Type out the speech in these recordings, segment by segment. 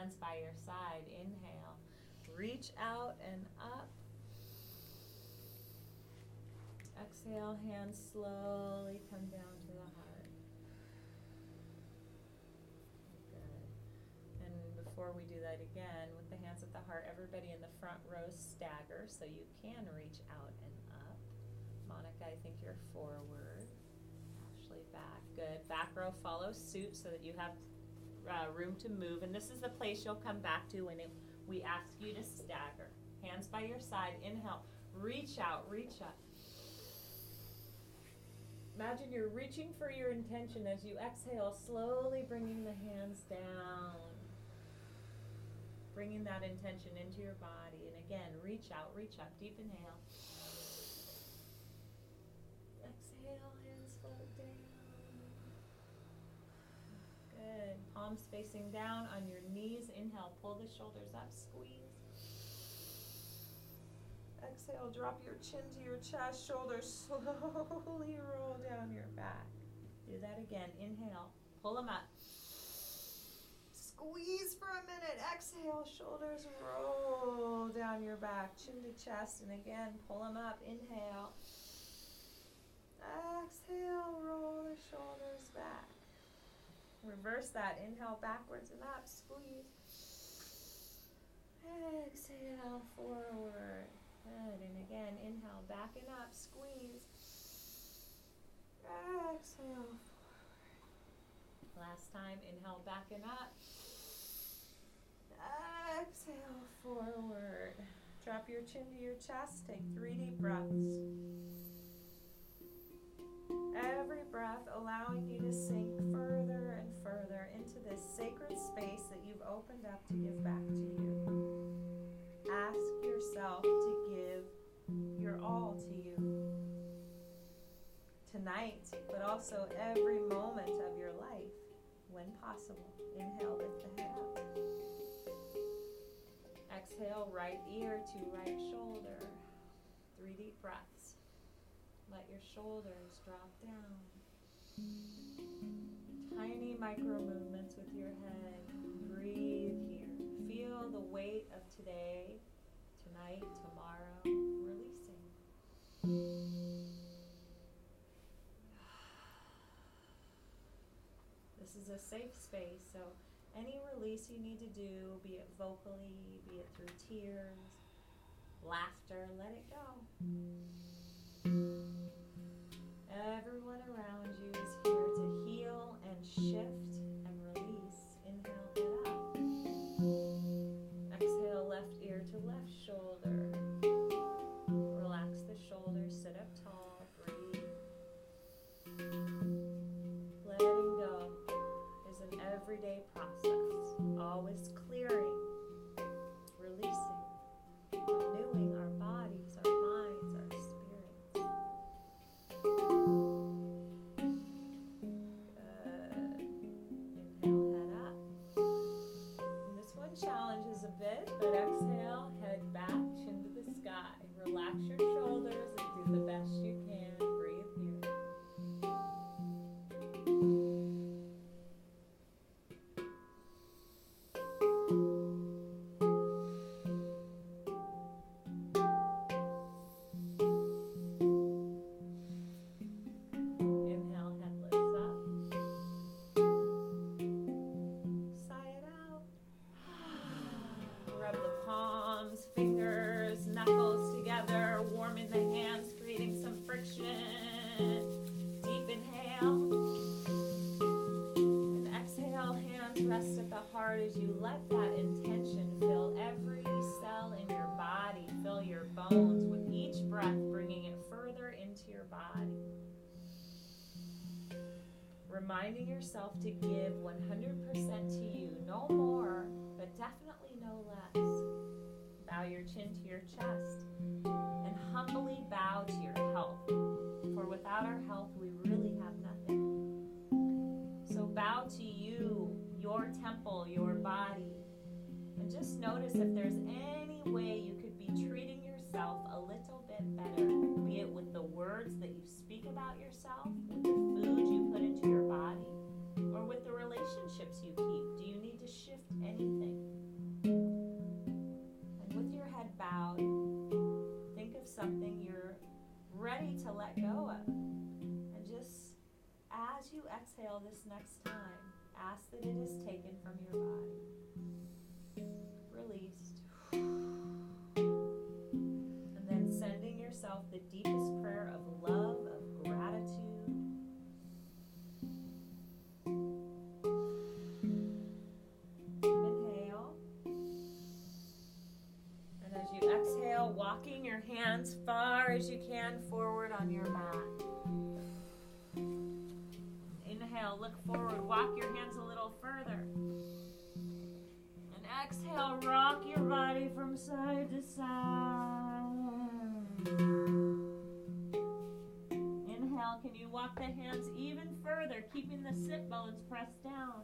hands by your side. Inhale. Reach out and up. Exhale, hands slowly come down to the heart. Good. And before we do that again, with the hands at the heart, everybody in the front row stagger so you can reach out and up. Monica, I think you're forward. Ashley, back. Good. Back row follows suit so that you have room to move. And this is the place you'll come back to when we ask you to stagger. Hands by your side. Inhale. Reach out. Reach up. Imagine you're reaching for your intention as you exhale, slowly bringing the hands down. Bringing that intention into your body. And again, reach out, reach up. Deep inhale. Exhale, hands fold down. Good. Palms facing down on your knees. Inhale, pull the shoulders up, squeeze. Exhale, drop your chin to your chest, shoulders slowly roll down your back. Do that again. Inhale, pull them up. Squeeze for a minute. Exhale, shoulders roll down your back, chin to chest, and again, pull them up. Inhale. Exhale, roll the shoulders back. Reverse that. Inhale, backwards and up. Squeeze. Exhale, forward. Good. And again, inhale, back and up. Squeeze. Exhale, forward. Last time, inhale, back and up. Exhale, forward. Drop your chin to your chest. Take 3 deep breaths. Every breath allowing you to sink further and further into this sacred space that you've opened up to give back to you. Ask yourself to give your all to you tonight, but also every moment of your life when possible. Inhale, lift the head up. Exhale, right ear to right shoulder. 3 deep breaths. Let your shoulders drop down. Tiny micro movements with your head. Breathe here. Feel the weight of today, tonight, tomorrow, releasing. This is a safe space, so any release you need to do, be it vocally, be it through tears, laughter, let it go. Everyone around you is here to heal and shift and release. Inhale, head up. Exhale, left ear to left shoulder. Relax the shoulders, sit up tall, breathe. Letting go is an everyday process, always clearing, releasing, renewing our bodies, our minds, our spirits. Good. Inhale, head up. And this one challenges a bit, but exhale, head back, chin to the sky. Relax your shoulders and do the best you can. Breathe here. Inhale, head lifts up. Sigh it out. Rub the palms, fingers, knuckles together, warming the hands, creating some friction. Deep inhale. And exhale, hands rest at the heart as you let that intention fill every cell in your body, fill your bones with each breath, bringing it further into your body. Reminding yourself to give 100% to you, no more, but definitely no less. Bow your chin to your chest and humbly bow to your health, for without our health we really have nothing. So bow to you, your temple, your body, and just notice if there's any way you could be treating yourself a little bit better, be it with the words that you speak about yourself, with the food you put into your body, or with the relationships you keep. Do you need to shift anything? this next time, ask that it is taken from your body. Released. And then sending yourself the deepest prayer of love, of gratitude. Inhale. And as you exhale, walking your hands far as you can forward on your mat. Inhale, look forward, walk your hands a little further. And exhale, rock your body from side to side. Inhale, can you walk the hands even further, keeping the sit bones pressed down?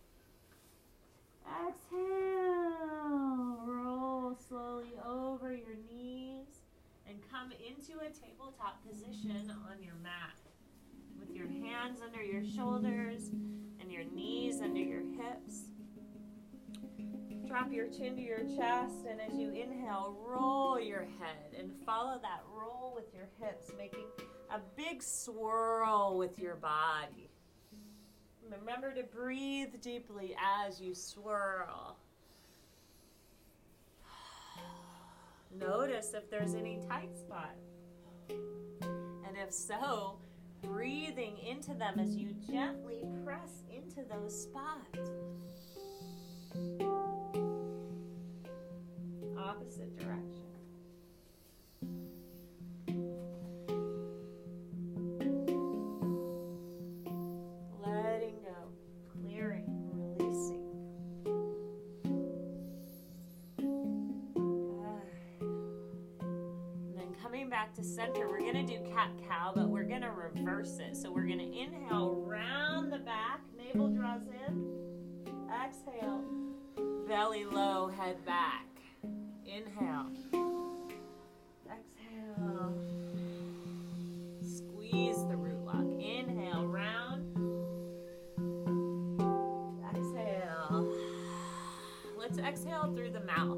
Exhale, roll slowly over your knees and come into a tabletop position on your mat. With your hands under your shoulders and your knees under your hips. Drop your chin to your chest, and as you inhale, roll your head and follow that roll with your hips, making a big swirl with your body. Remember to breathe deeply as you swirl. Notice if there's any tight spots. And if so, breathing into them as you gently press into those spots. Opposite direction. Letting go, clearing, releasing. And then coming back to center, we're going to do cat-cow, but we're going to reverse it. So we're going to inhale, round the back, navel draws in. Exhale, belly low, head back. Inhale. Exhale. Squeeze the root lock. Inhale, round. Exhale. Let's exhale through the mouth.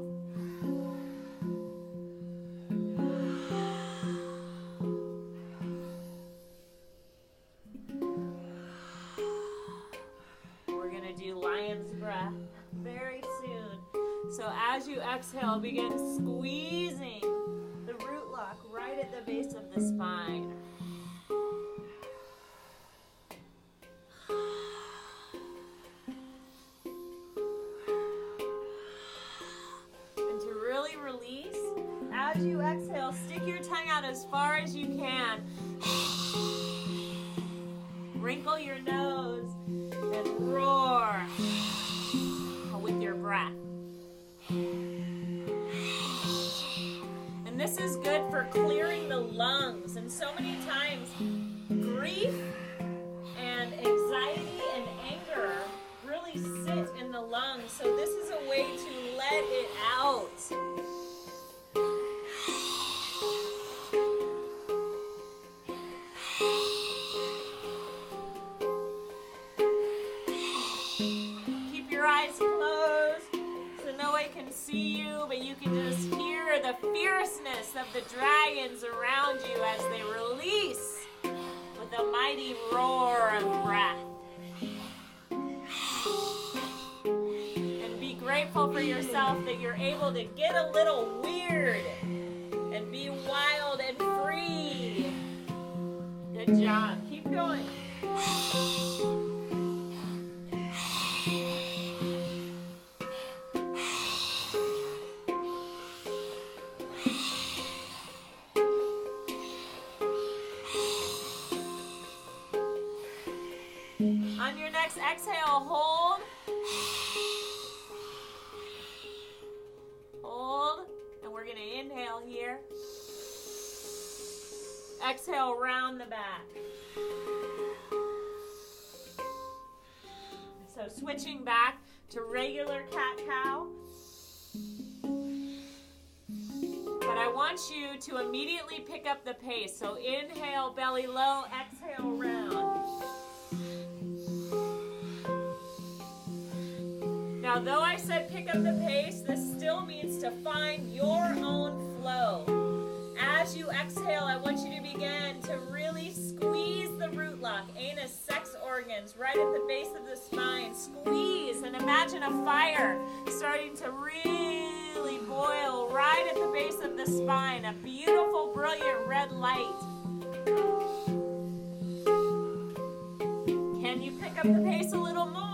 We're going to do lion's breath very soon. So as you exhale, begin squeezing the root lock right at the base of the spine. And to really release, as you exhale, stick your tongue out as far as you can. Wrinkle your nose and roar with your breath. And this is good for clearing the lungs. And so many times, grief and anxiety and anger really sit in the lungs. So this is a way to let it out. Keep your eyes closed so no one can see you, but you can just hear the fierceness of the dragons around you as they release with a mighty roar of breath. And be grateful for yourself that you're able to get a little weird and be wild and free. Good job. Keep going. On your next exhale, hold. Hold. And we're going to inhale here. Exhale, round the back. So switching back to regular cat-cow. But I want you to immediately pick up the pace. So inhale, belly low, exhale, round. Now, though I said pick up the pace, this still means to find your own flow. As you exhale, I want you to begin to really squeeze the root lock, anus, sex organs, right at the base of the spine. Squeeze and imagine a fire starting to really boil right at the base of the spine. A beautiful, brilliant red light. Can you pick up the pace a little more?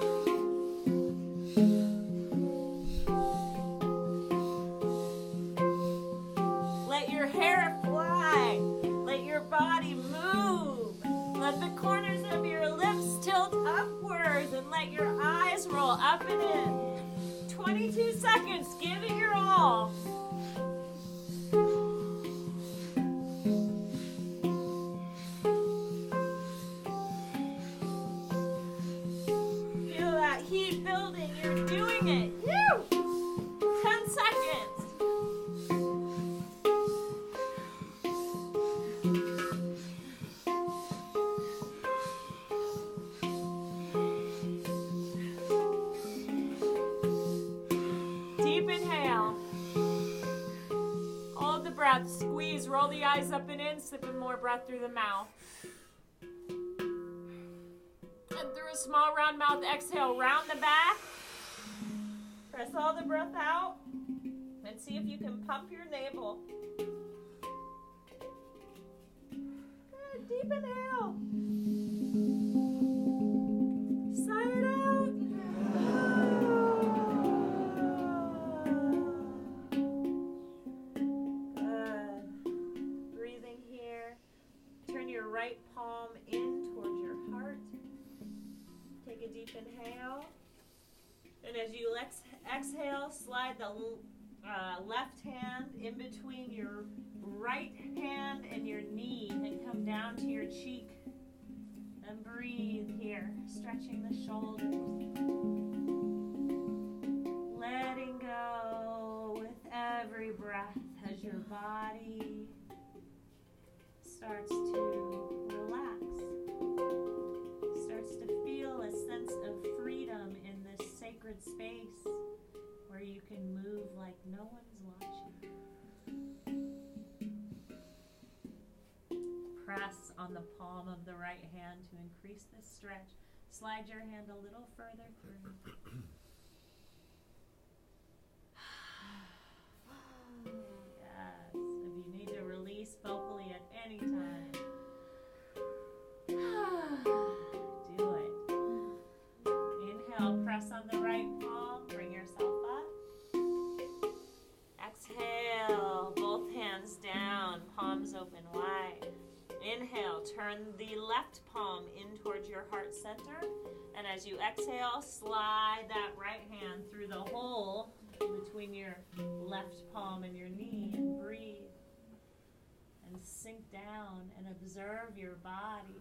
Let your hair fly. Let your body move. Let the corners of your lips tilt upwards and let your eyes roll up and in. 22 seconds. Give it your all. Feel that heat building. You're doing it. Woo! 10 seconds. Deep inhale. Hold the breath. Squeeze. Roll the eyes up and in. Sipping more breath through the mouth. And through a small round mouth exhale. Round the back. Press all the breath out. And see if you can pump your navel. Good. Deep inhale. Sigh it out. Good. Breathing here. Turn your right palm in towards your heart. Take a deep inhale. And as you exhale, slide the left hand in between your right hand and your knee and come down to your cheek. And breathe here, stretching the shoulders. Letting go with every breath as your body starts to relax. Starts to feel a sense of freedom in this sacred space where you can move like no one's watching. Press on the palm of the right hand to increase the stretch. Slide your hand a little further through. Yes, if you need to release vocally at any time, do it. Inhale, press on the right palm, bring yourself up. Exhale, both hands down, palms open wide. Inhale, turn the left palm in towards your heart center. And as you exhale, slide that right hand through the hole between your left palm and your knee and breathe. And sink down and observe your body.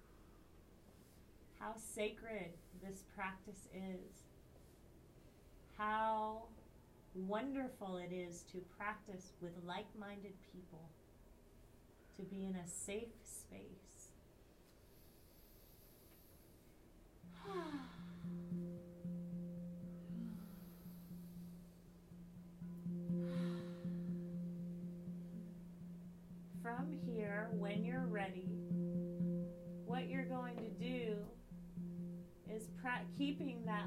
How sacred this practice is. How wonderful it is to practice with like-minded people. To be in a safe space. From here, when you're ready, what you're going to do is keeping that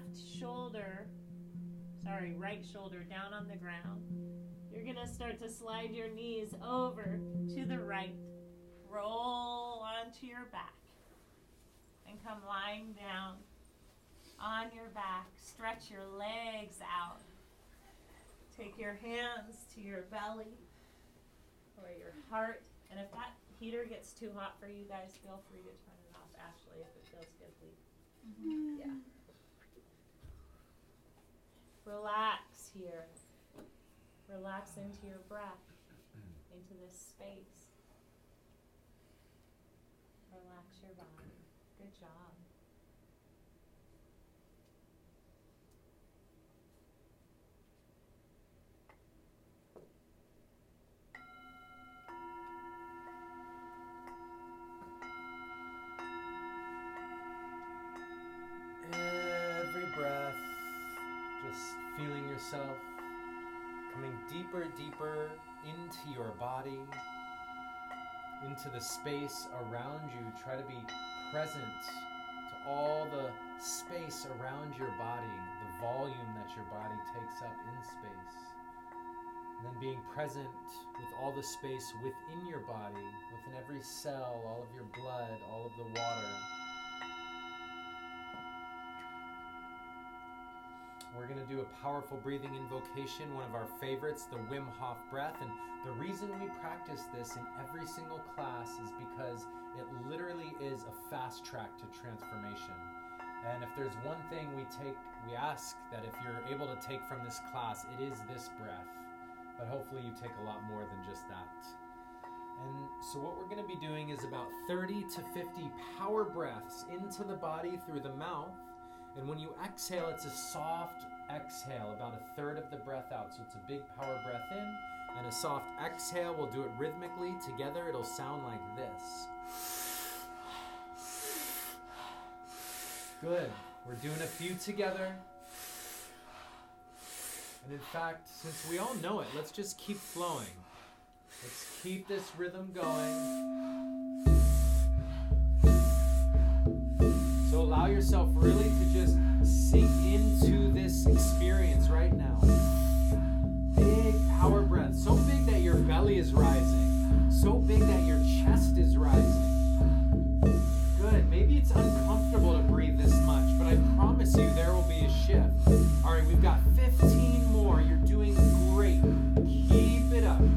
right shoulder down on the ground. You're going to start to slide your knees over to the right. Roll onto your back. And come lying down on your back. Stretch your legs out. Take your hands to your belly or your heart. And if that heater gets too hot for you guys, feel free to turn it off, Ashley, if it feels good, please. Mm-hmm. Yeah. Relax here. Relax into your breath, into this space. Relax your body. Good job. Every breath, just feeling yourself Coming deeper, deeper into your body, into the space around you. Try to be present to all the space around your body, the volume that your body takes up in space. And then being present with all the space within your body, within every cell, all of your blood, all of the water. We're going to do a powerful breathing invocation, one of our favorites, the Wim Hof breath. And the reason we practice this in every single class is because it literally is a fast track to transformation. And if there's one thing we ask that if you're able to take from this class, it is this breath. But hopefully you take a lot more than just that. And so what we're going to be doing is about 30 to 50 power breaths into the body through the mouth. And when you exhale, it's a soft exhale, about a third of the breath out. So it's a big power breath in and a soft exhale. We'll do it rhythmically together. It'll sound like this. Good. We're doing a few together. And in fact, since we all know it, let's just keep flowing. Let's keep this rhythm going. So allow yourself really to just sink into this experience right now. Big power breath, so big that your belly is rising, so big that your chest is rising. Good, maybe it's uncomfortable to breathe this much, but I promise you there will be a shift. All right, we've got 15 more. You're doing great. Keep it up.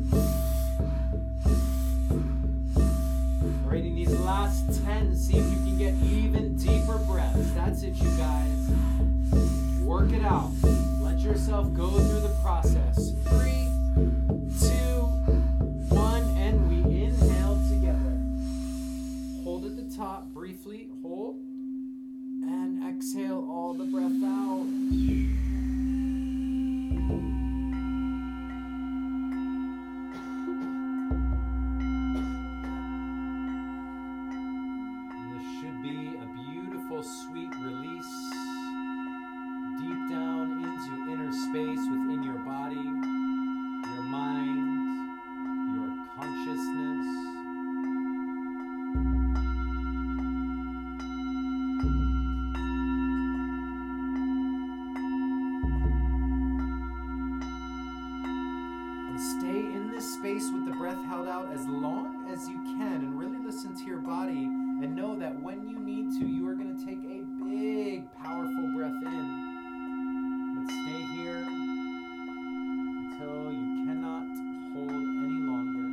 All right, in these last 10, see if you can get even deeper breaths. That's it, you guys. Work it out. Let yourself go through the process. 3, 2, 1, and we inhale together. Hold at the top briefly. Hold. And exhale all the breath out. Sweet release deep down into inner space within your body, your mind, your consciousness. And stay in this space with the breath held out as long as you can, and really listen to your body. And know that when you need to, you are going to take a big, powerful breath in. But stay here until you cannot hold any longer.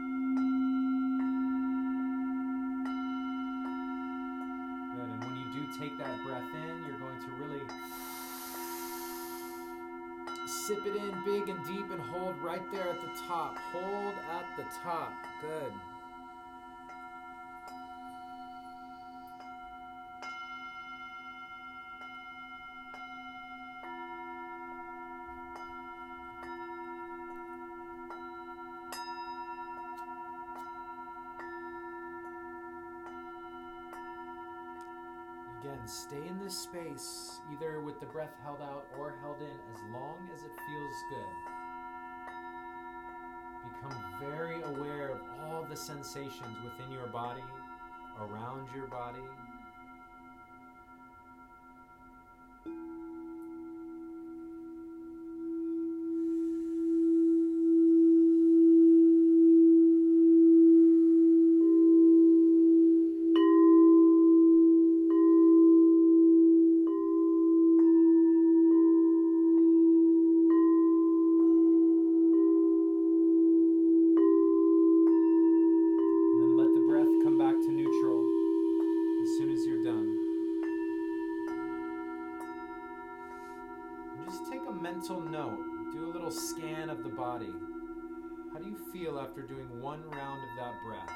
Good. And when you do take that breath in, you're going to really sip it in big and deep and hold right there at the top. Hold at the top. Good. Again, stay in this space, either with the breath held out or held in, as long as it feels good. Become very aware of all the sensations within your body, around your body. Mental note, do a little scan of the body. How do you feel after doing one round of that breath?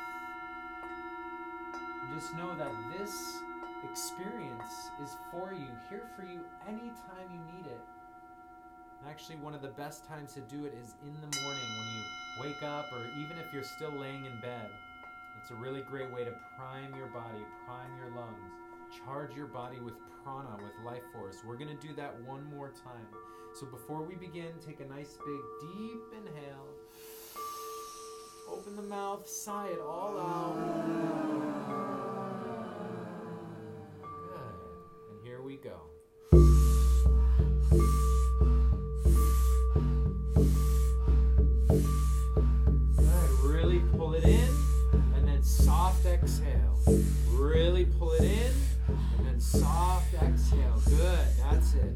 Just know that this experience is for you, here for you anytime you need it. Actually, one of the best times to do it is in the morning when you wake up, or even if you're still laying in bed. It's a really great way to prime your body, prime your lungs. Charge your body with prana, with life force. We're going to do that one more time. So before we begin, take a nice big deep inhale. Open the mouth, sigh it all out. Good. And here we go. Good. Really pull it in, and then soft exhale. Really pull it in, and then soft exhale. Good. That's it.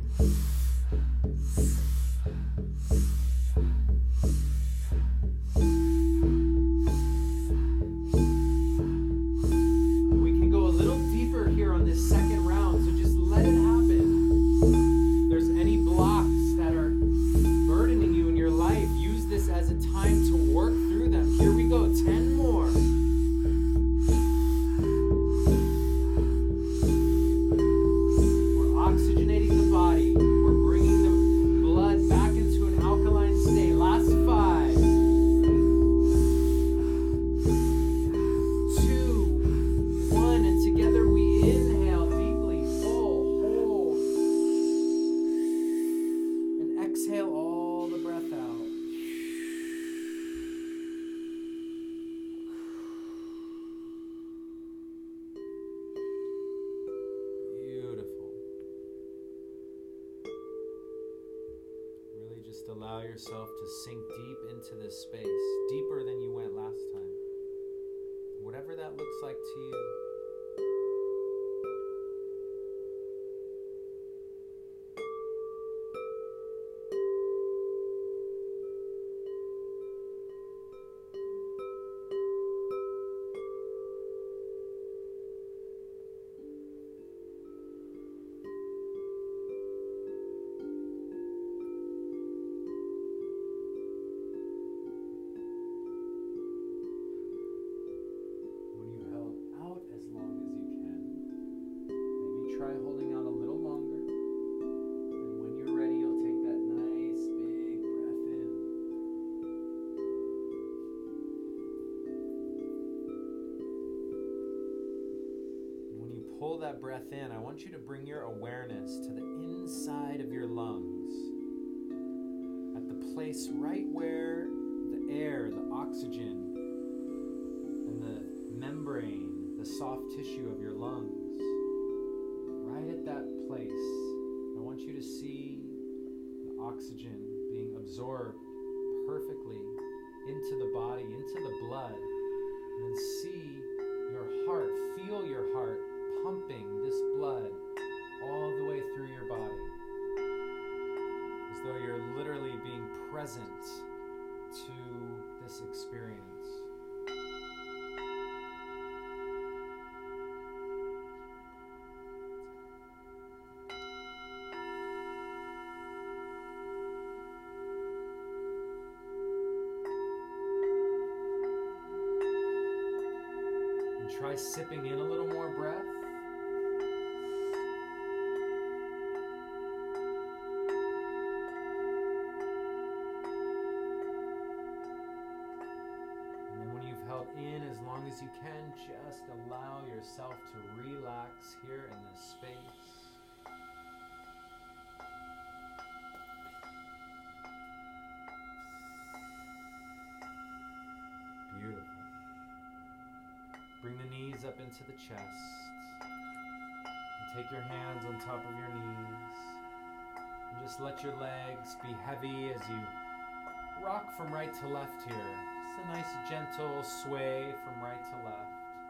Allow yourself to sink deep into this space, deeper than you went last time. Whatever that looks like to you. Try holding out a little longer, and when you're ready, you'll take that nice big breath in. And when you pull that breath in, I want you to bring your awareness to the inside of your lungs, at the place right where the air, the oxygen, and the membrane, the soft tissue of your lungs, right at that place. I want you to see the oxygen being absorbed perfectly into the body, into the blood, and then see your heart, feel your heart pumping this blood all the way through your body, as though you're literally being present to this experience. Try sipping in a little more breath. And then when you've held in as long as you can, just allow yourself to relax here in this space. Beautiful. Bring the knees up into the chest. And take your hands on top of your knees. And just let your legs be heavy as you rock from right to left here. Just a nice gentle sway from right to left.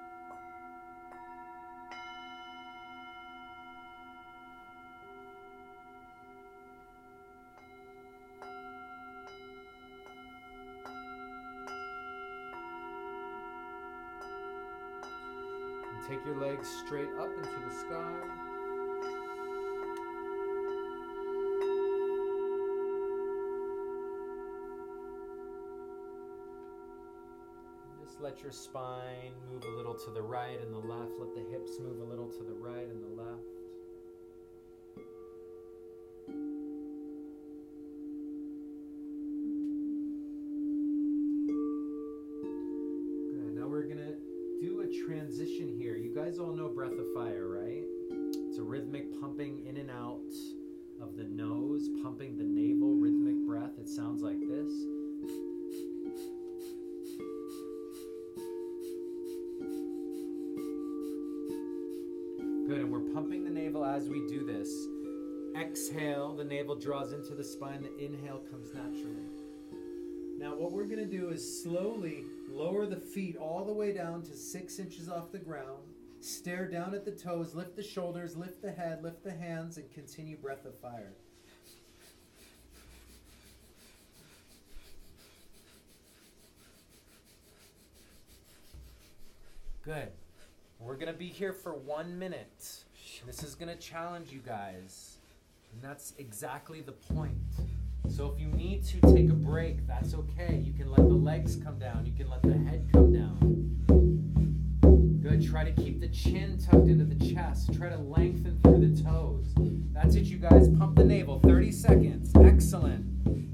Take your legs straight up into the sky. And just let your spine move a little to the right and the left. Let the hips move a little to the right and the left. Good. Now we're going to do a transition here. You guys all know Breath of Fire, right? a rhythmic pumping in and out of the nose, pumping the navel, rhythmic breath. It sounds like this. Good, and we're pumping the navel as we do this. Exhale, the navel draws into the spine. The inhale comes naturally. Now what we're going to do is slowly lower the feet all the way down to 6 inches off the ground. Stare down at the toes, lift the shoulders, lift the head, lift the hands, and continue breath of fire. Good. We're going to be here for 1 minute. This is going to challenge you guys. And that's exactly the point. So if you need to take a break, that's okay. You can let the legs come down. You can let the head come down. Good. Try to keep the chin tucked into the chest. Try to lengthen through the toes. That's it, you guys. Pump the navel. 30 seconds. Excellent.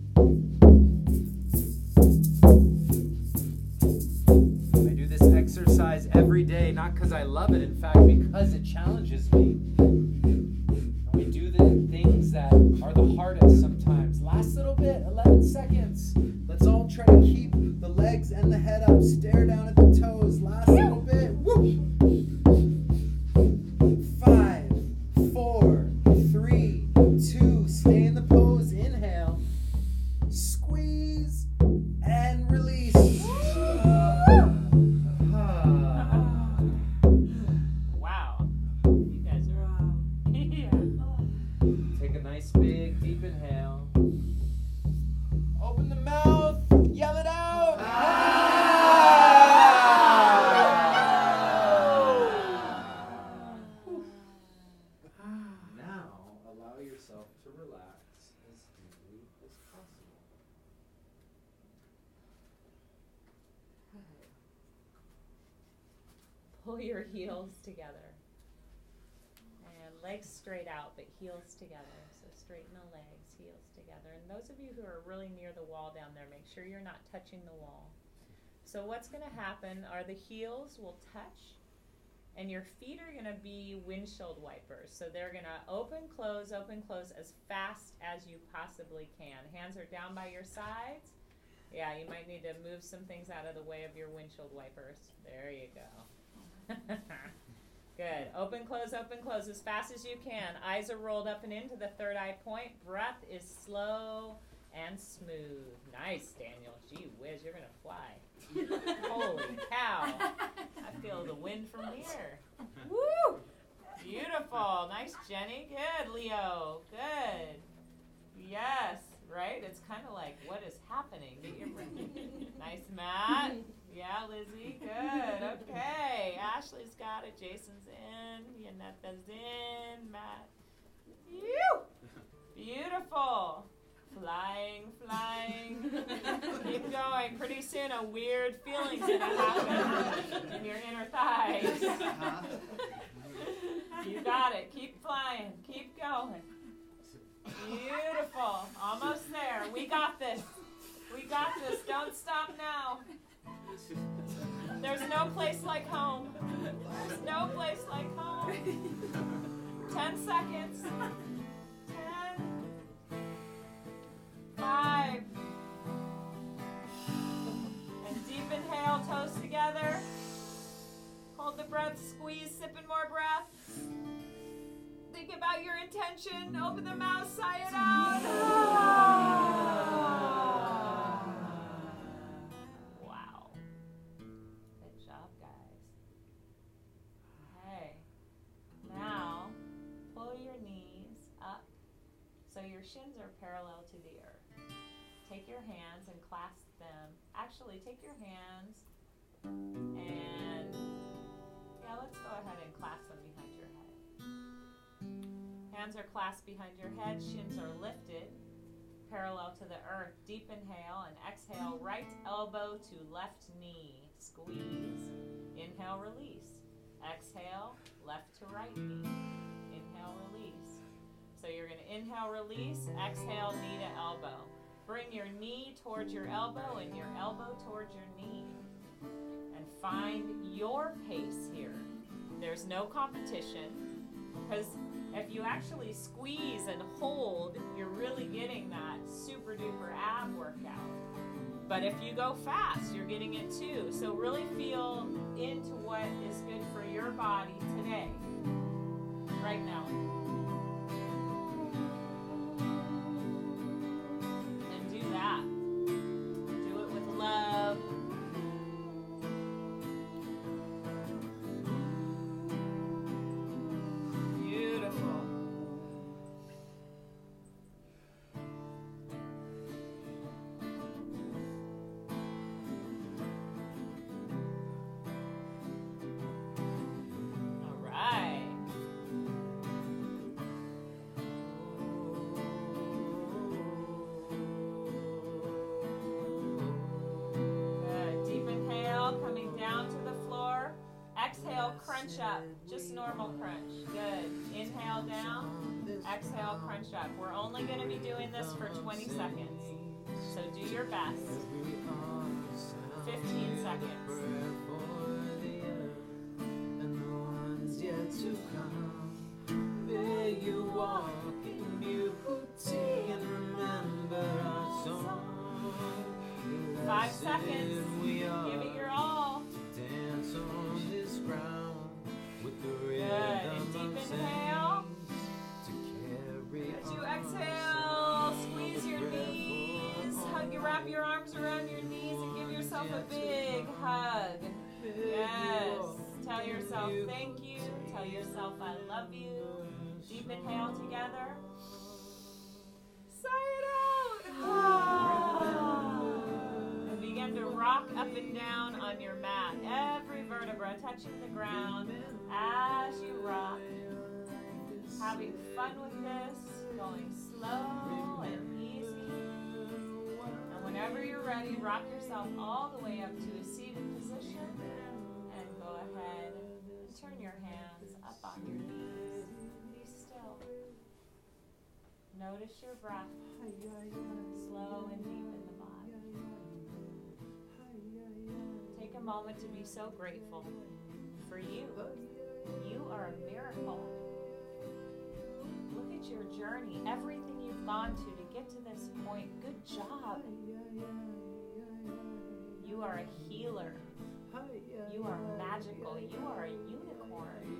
I do this exercise every day, not because I love it, in fact, because it challenges me. We do the things that are the hardest sometimes. Last little bit, 11 seconds. Let's all try to keep the legs and the head up. Stare down at the toes. Last little bit. Woo! 5, 4, 3, 2. Stay in the pose. Inhale. Squeeze and release. Wow. You guys are... Yeah. Take a nice big deep inhale. Open the mouth. Yell it out. Now allow yourself to relax as deeply as possible. Pull your heels together. And legs straight out, but heels together. So straighten the legs, heels together. And those of you who are really near the wall down there, make sure you're not touching the wall. So what's going to happen are the heels will touch, and your feet are going to be windshield wipers. So they're going to open, close as fast as you possibly can. Hands are down by your sides. Yeah, you might need to move some things out of the way of your windshield wipers. There you go. Good. Open, close as fast as you can. Eyes are rolled up and into the third eye point. Breath is slow and smooth. Nice, Daniel. Gee whiz, you're going to fly. Holy cow. I feel the wind from here. Woo! Beautiful. Nice, Jenny. Good, Leo. Good. Yes, right? It's kind of like, what is happening? Get your breath. Nice, Matt. Yeah, Lizzie. Good. Okay. Ashley's got it. Jason's in. Yanetta's in. Matt. Phew! Beautiful. Flying. Keep going. Pretty soon a weird feeling's going to happen in your inner thighs. You got it. Keep flying. Keep going. Beautiful. Almost there. We got this. Don't stop now. There's no place like home. There's no place like home. 10 seconds. 10. 5. And deep inhale, toes together. Hold the breath, squeeze, sipping more breath. Think about your intention. Open the mouth, sigh it out. Wow. Good job, guys. Okay. Now, pull your knees up so your shins are parallel to the earth. Take your hands and clasp them. Actually, take your hands and, let's go ahead and clasp them behind your head. Hands are clasped behind your head, shins are lifted, parallel to the earth. Deep inhale and exhale, right elbow to left knee. Squeeze. Inhale, release. Exhale, left to right knee. Inhale, release. So you're going to inhale, release, exhale, knee to elbow. Bring your knee towards your elbow and your elbow towards your knee. And find your pace here. There's no competition because If you actually squeeze and hold, you're really getting that super duper ab workout. But if you go fast, you're getting it too. So really feel into what is good for your body today, right now. And do that. Do it with love. Beautiful. All right. Good. Deep inhale, coming down to the floor. Exhale, crunch up. Just normal crunch. Good. Inhale down. Exhale, crunch up. We're only going to be doing this for 20 seconds. So do your best. 15 seconds. To come, may you walk in beauty and remember our song. 5 seconds. Give it your all. Dance on this ground with the Good. rhythm And deep of inhale. to carry As you on. exhale, squeeze your knees. Wrap your arms around your knees and give yourself a big hug. Yes. Tell yourself thank you. Tell yourself I love you. Deep inhale together. Sigh it out. And begin to rock up and down on your mat. Every vertebra touching the ground as you rock. Having fun with this. Going slow and easy. And whenever you're ready, rock yourself all the way up to a seated position. And go ahead and turn your hands up on your knees. Be still. Notice your breath. Slow and deep in the body. Take a moment to be so grateful for you. You are a miracle. Look at your journey, everything you've gone to get to this point. Good job. You are a healer. You are magical. You are a unicorn.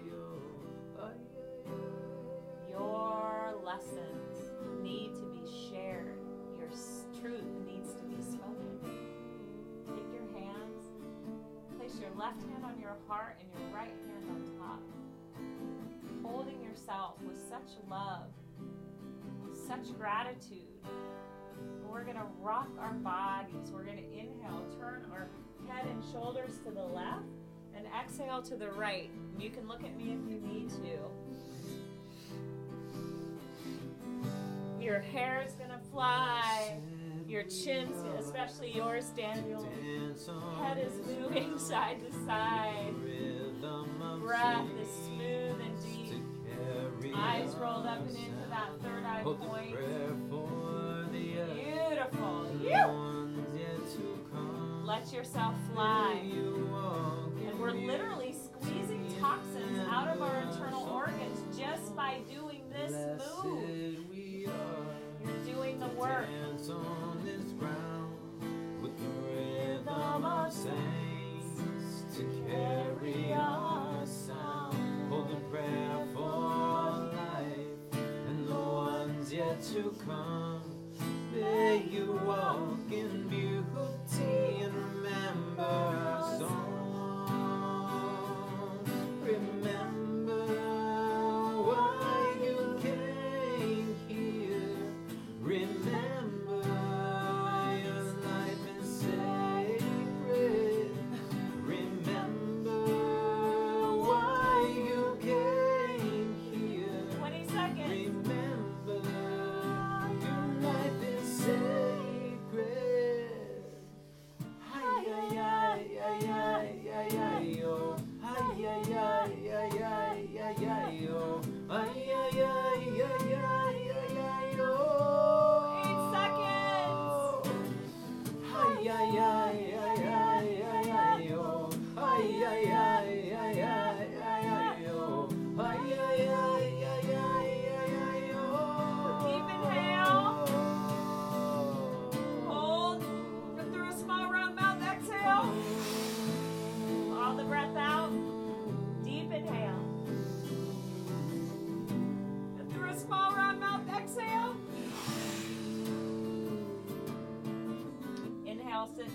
Your lessons need to be shared. Your truth needs to be spoken. Take your hands. Place your left hand on your heart and your right hand on top. Holding yourself with such love, such gratitude. We're going to rock our bodies. We're going to inhale, turn our head and shoulders to the left, and exhale to the right. You can look at me if you need to. Your hair is going to fly. Your chin's, especially yours, Daniel. Head is moving side to side. Breath is smooth and deep. Eyes rolled up and into that third eye point. Beautiful. Let yourself fly. And we're literally squeezing toxins out of our internal organs just by doing this move. You're doing the work. Rhythm of saints to carry our sound. Hold the prayer for life and the ones yet to come. May you walk in beauty and remember our song. Remember why you came here. Remember your life is sacred. Remember why you came here. 20 seconds. Remember your life is sacred. Hi, hi, hi, hi.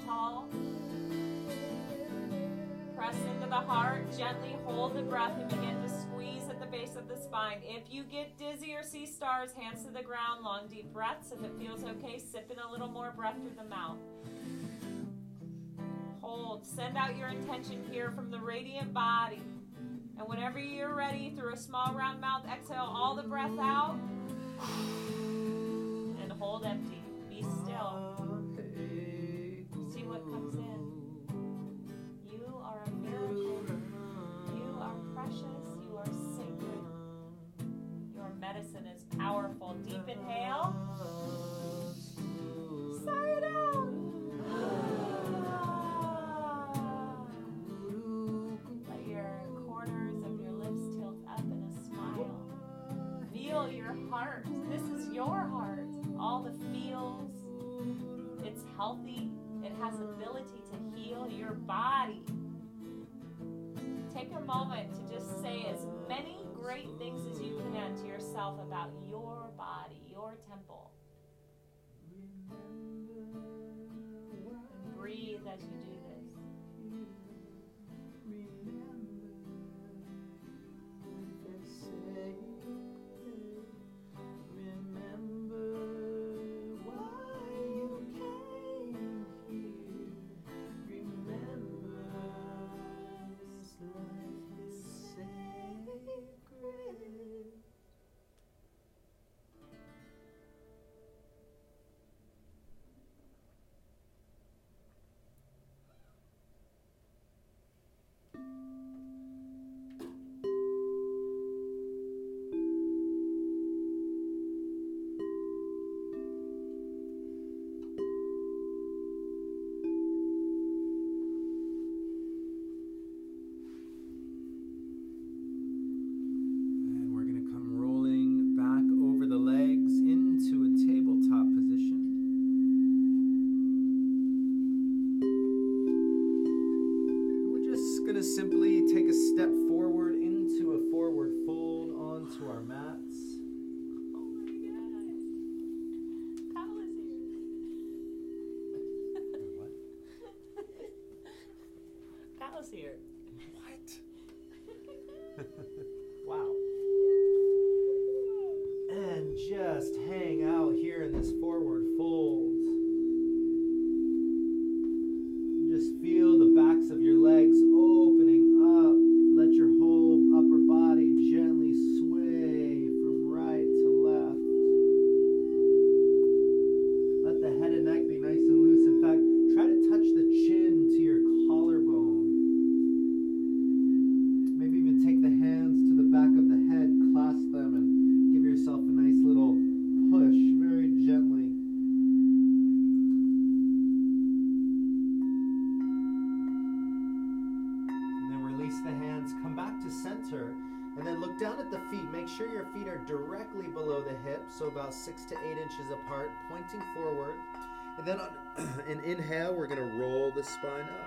tall. Press into the heart. Gently hold the breath and begin to squeeze at the base of the spine. If you get dizzy or see stars, hands to the ground, long deep breaths. If it feels okay, sip in a little more breath through the mouth. Hold. Send out your intention here from the radiant body. And whenever you're ready, through a small round mouth, exhale all the breath out. And hold empty. Be still. See what comes in. You are a miracle. You are precious. You are sacred. Your medicine is powerful. Deep inhale. Sigh it out. Let your corners of your lips tilt up in a smile. Feel your heart. This is your heart. All the feels. It's healthy. It has ability to heal your body. Take a moment to just say as many great things as you can to yourself about your body, your temple. And breathe as you do this. Simply take a step forward into a forward fold onto our mats. Oh my God. Kyle is here. What? Kyle's here. What? Wow. And just hang out here in this forward fold. Just feel the backs of your legs opening up. Let your whole upper body gently sway from right to left. Let the head and neck be nice and loose. In fact, try to touch the chin to your collarbone. Maybe even take the hands to the back of the head, clasp them, and give yourself a nice little push very gently. The hands, come back to center, and then look down at the feet. Make sure your feet are directly below the hips, so about 6 to 8 inches apart, pointing forward. And then on an inhale, we're going to roll the spine up.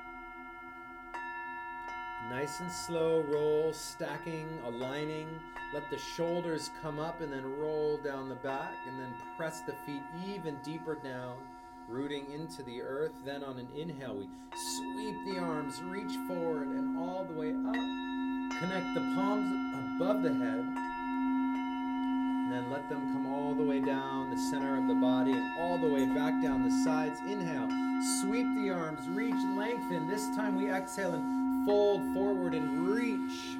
Nice and slow, roll, stacking, aligning. Let the shoulders come up and then roll down the back, and then press the feet even deeper down, rooting into the earth. Then on an inhale, we sweep the arms, reach forward and all the way up. Connect the palms above the head. And then let them come all the way down the center of the body and all the way back down the sides. Inhale, sweep the arms, reach, lengthen. This time we exhale and fold forward and reach.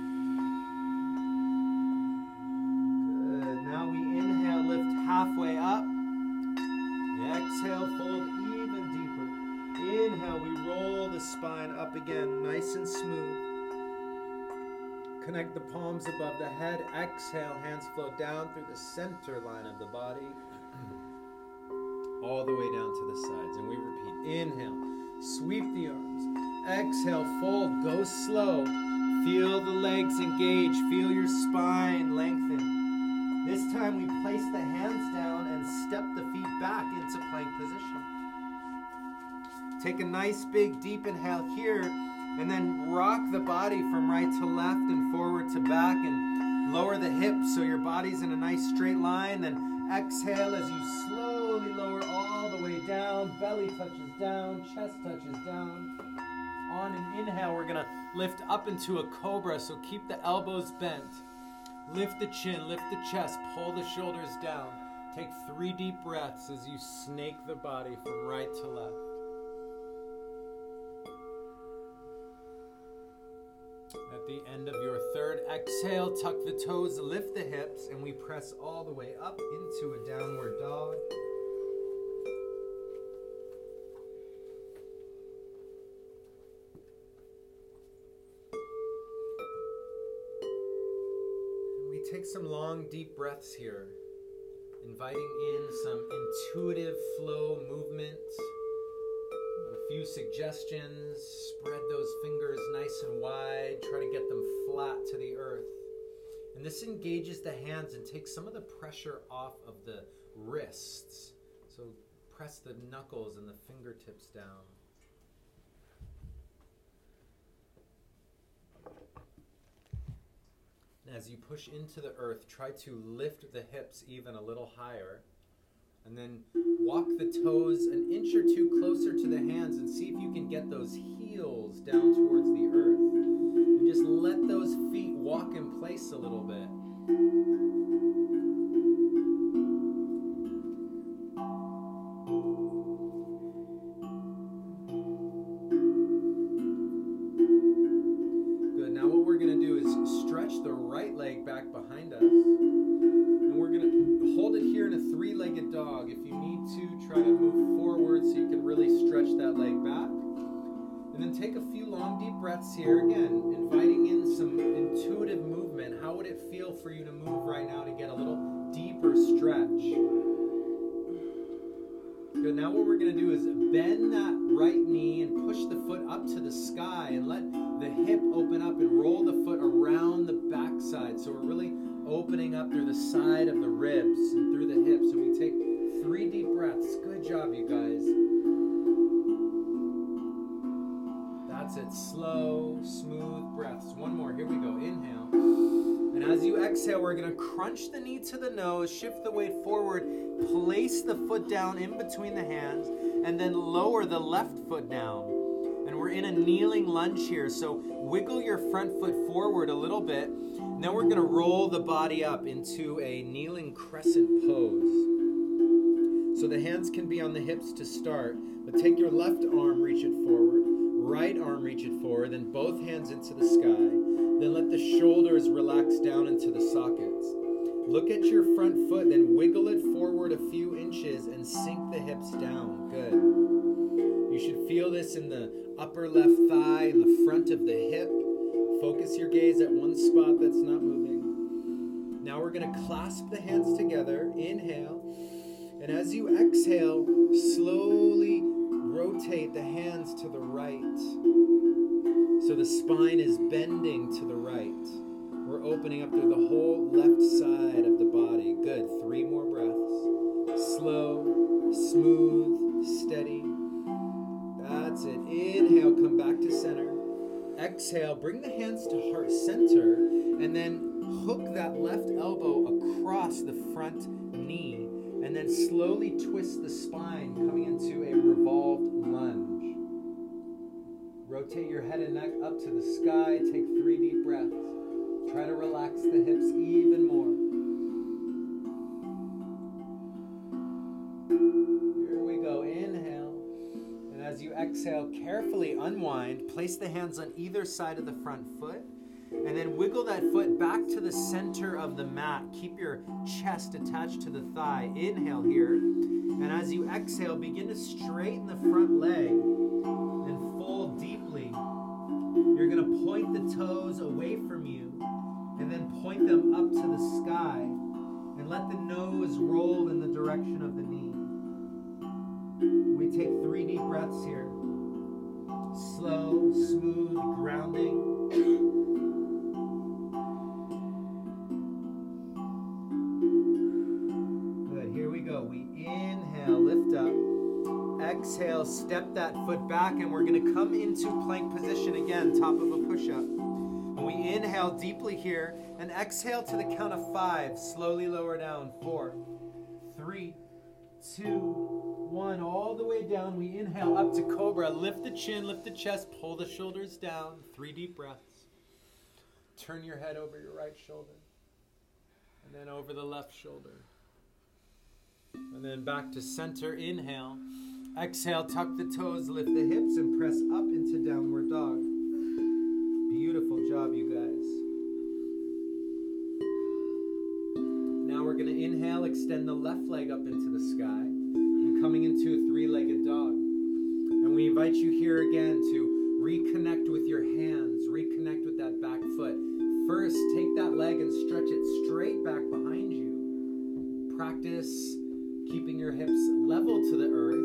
Good. Now we inhale, lift halfway up. Exhale, fold even deeper. Inhale, we roll the spine up again, nice and smooth. Connect the palms above the head. Exhale, hands flow down through the center line of the body, all the way down to the sides. And we repeat. Inhale, sweep the arms. Exhale, fold, go slow. Feel the legs engage. Feel your spine lengthen. This time we place the hands down and step the feet back into plank position. Take a nice big deep inhale here, and then rock the body from right to left and forward to back, and lower the hips so your body's in a nice straight line. Then Exhale as you slowly lower all the way down. Belly touches down, chest touches down. On an inhale, we're gonna lift up into a cobra, so keep the elbows bent. Lift the chin, lift the chest, pull the shoulders down. Take 3 deep breaths as you snake the body from right to left. At the end of your third exhale, tuck the toes, lift the hips, and we press all the way up into a downward dog. We take some long, deep breaths here, inviting in some intuitive flow movement. A few suggestions: spread those fingers nice and wide, try to get them flat to the earth. And this engages the hands and takes some of the pressure off of the wrists. So press the knuckles and the fingertips down. And as you push into the earth, try to lift the hips even a little higher. And then walk the toes an inch or two closer to the hands and see if you can get those heels down towards the earth. And just let those feet walk in place a little bit. Good. Now what we're going to do is stretch the right leg back behind us. We're going to hold it here in a 3-legged dog. If you need to, try to move forward so you can really stretch that leg back. And then take a few long, deep breaths here. Again, inviting in some intuitive movement. How would it feel for you to move right now to get a little deeper stretch? Good. Now what we're going to do is bend that right knee and push the foot up to the sky and let the hip open up and roll the foot around the backside. So we're really opening up through the side of the ribs and through the hips. And we take 3 deep breaths. Good job, you guys. That's it. Slow, smooth breaths. One more. Here we go. Inhale. And as you exhale, we're going to crunch the knee to the nose, shift the weight forward, place the foot down in between the hands, and then lower the left foot down. And we're in a kneeling lunge here, so wiggle your front foot forward a little bit. Now we're going to roll the body up into a kneeling crescent pose. So the hands can be on the hips to start, but take your left arm, reach it forward, right arm, reach it forward, then both hands into the sky. Then let the shoulders relax down into the sockets. Look at your front foot, then wiggle it forward a few inches and sink the hips down. Good. You should feel this in the upper left thigh and the front of the hip. Focus your gaze at one spot that's not moving. Now we're going to clasp the hands together. Inhale. And as you exhale, slowly rotate the hands to the right. So the spine is bending to the right. We're opening up through the whole left side of the body. Good. 3 more breaths. Slow, smooth, steady. That's it. Inhale, come back to center. Exhale, bring the hands to heart center, and then hook that left elbow across the front knee, and then slowly twist the spine, coming into a revolved lunge. Rotate your head and neck up to the sky. Take 3 deep breaths. Try to relax the hips even more. Here we go. Inhale. And as you exhale, carefully unwind. Place the hands on either side of the front foot. And then wiggle that foot back to the center of the mat. Keep your chest attached to the thigh. Inhale here. And as you exhale, begin to straighten the front leg and fold deeply. You're going to point the toes away from you and then point them up to the sky and let the nose roll in the direction of the knee. We take 3 deep breaths here. Slow, smooth, grounding. Good, here we go. We inhale, lift up. Exhale, step that foot back, and we're going to come into plank position again, top of a push-up. And we inhale deeply here, and exhale to the count of 5. Slowly lower down. 4, 3, 2, 1. All the way down. We inhale up to cobra. Lift the chin, lift the chest, pull the shoulders down. 3 deep breaths. Turn your head over your right shoulder. And then over the left shoulder. And then back to center. Inhale. Exhale, tuck the toes, lift the hips, and press up into downward dog. Beautiful job, you guys. Now we're going to inhale, extend the left leg up into the sky, and coming into a 3-legged dog. And we invite you here again to reconnect with your hands, reconnect with that back foot. First, take that leg and stretch it straight back behind you. Practice keeping your hips level to the earth.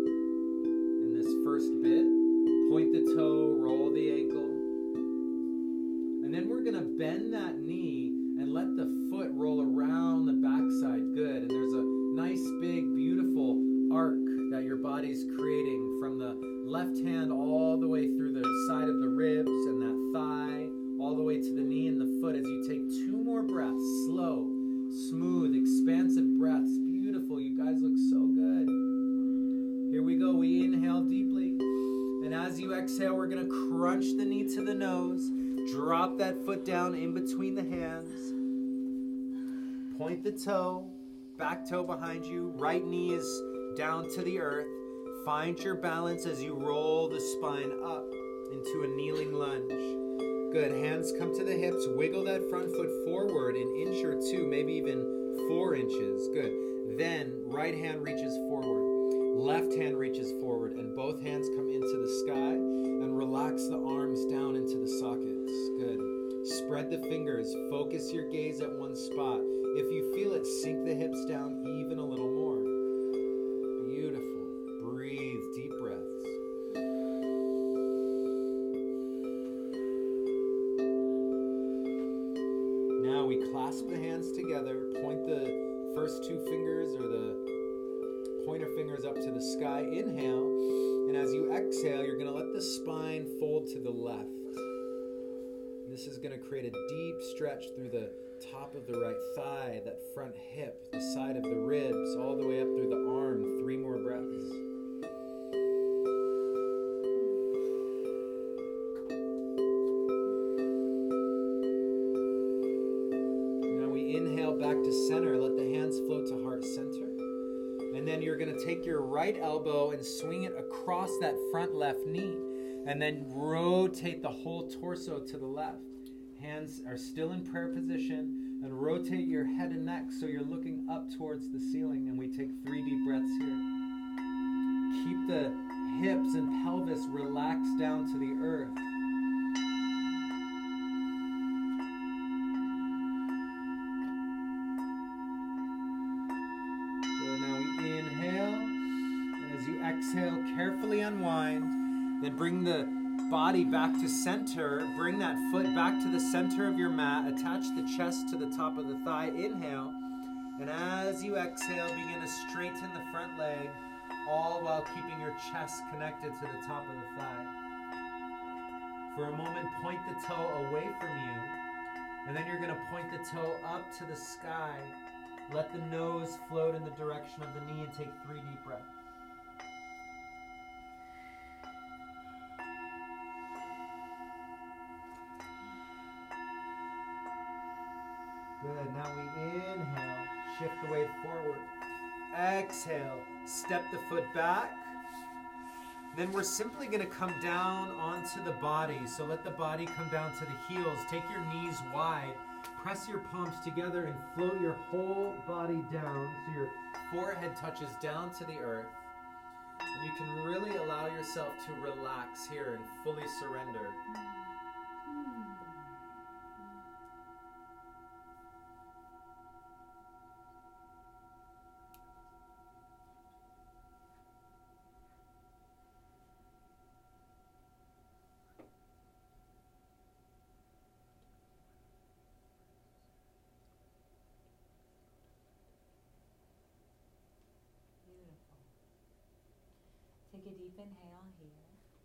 First bit, point the toe, roll the ankle. And then we're going to bend that knee and let the foot roll around the backside. Good. And there's a nice, big, beautiful arc that your body's creating from the left hand all the way through the side of the ribs and that thigh, all the way to the knee and the foot as you take 2 more breaths. Slow, smooth, expansive breaths. Beautiful. You guys look so good. Here we go. We inhale deeply. And as you exhale, we're going to crunch the knee to the nose. Drop that foot down in between the hands. Point the toe. Back toe behind you. Right knee is down to the earth. Find your balance as you roll the spine up into a kneeling lunge. Good. Hands come to the hips. Wiggle that front foot forward an inch or 2, maybe even 4 inches. Good. Then right hand reaches forward. Left hand reaches forward, and both hands come into the sky, and relax the arms down into the sockets. Good. Spread the fingers. Focus your gaze at one spot. If you feel it, sink the hips down even a little more. Beautiful. Breathe. Deep breaths. Now we clasp the hands together. Point the first 2 fingers or the pointer fingers up to the sky. Inhale, and as you exhale, you're going to let the spine fold to the left. This is going to create a deep stretch through the top of the right thigh, that front hip, the side of the ribs, all the way up through the arm. 3 more breaths. Now we inhale back to center. Let the hands float to heart center. And then you're going to take your right elbow and swing it across that front left knee. And then rotate the whole torso to the left. Hands are still in prayer position. And rotate your head and neck so you're looking up towards the ceiling. And we take 3 deep breaths here. Keep the hips and pelvis relaxed down to the earth. Exhale, carefully unwind, then bring the body back to center, bring that foot back to the center of your mat, attach the chest to the top of the thigh, inhale, and as you exhale, begin to straighten the front leg, all while keeping your chest connected to the top of the thigh. For a moment, point the toe away from you, and then you're going to point the toe up to the sky, let the nose float in the direction of the knee, and take 3 deep breaths. Good. Now we inhale, shift the weight forward. Exhale, step the foot back. Then we're simply going to come down onto the body. So let the body come down to the heels. Take your knees wide. Press your palms together and float your whole body down so your forehead touches down to the earth. And you can really allow yourself to relax here and fully surrender. Take a deep inhale here.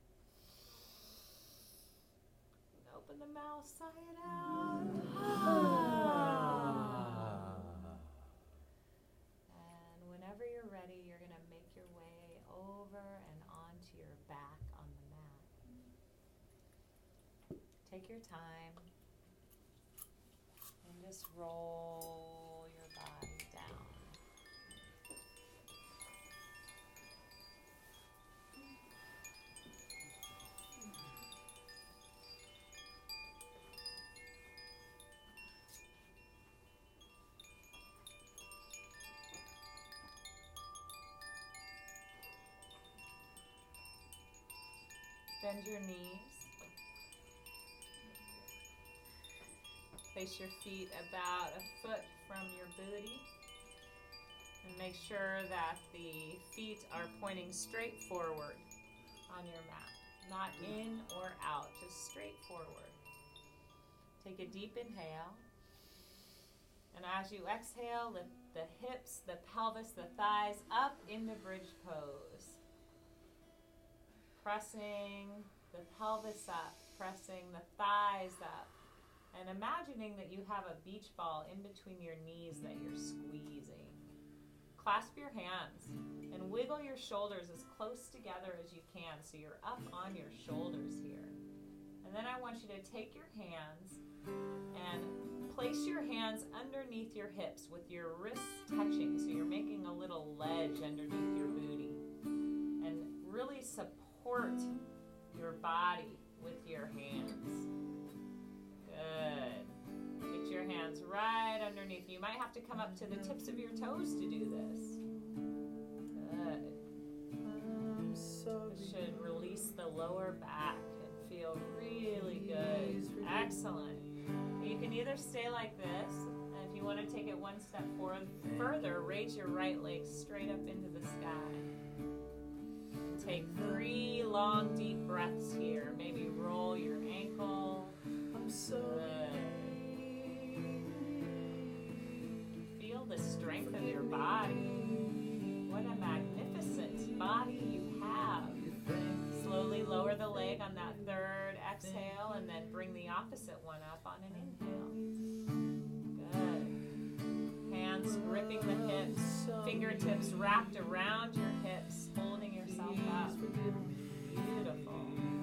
And open the mouth, sigh it out. And ready, you're going to make your way over and onto your back on the mat. Take your time and just roll your body down. Bend your knees. Place your feet about a foot from your booty. And make sure that the feet are pointing straight forward on your mat. Not in or out, just straight forward. Take a deep inhale. And as you exhale, lift the hips, the pelvis, the thighs up into bridge pose. Pressing the pelvis up, pressing the thighs up, and imagining that you have a beach ball in between your knees that you're squeezing. Clasp your hands and wiggle your shoulders as close together as you can so you're up on your shoulders here. And then I want you to take your hands and place your hands underneath your hips with your wrists touching so you're making a little ledge underneath your booty. And really support your body with your hands. Good. Get your hands right underneath. You might have to come up to the tips of your toes to do this. Good. It should release the lower back and feel really good. Excellent. You can either stay like this, and if you want to take it one step further, raise your right leg straight up into the sky. Take 3 long, deep breaths here. Maybe roll your ankle. Good. Feel the strength of your body. What a magnificent body you have. Slowly lower the leg on that third exhale and then bring the opposite one up on an inhale. Good. Hands gripping the hips, fingertips wrapped around your hips, holding yourself up. Beautiful.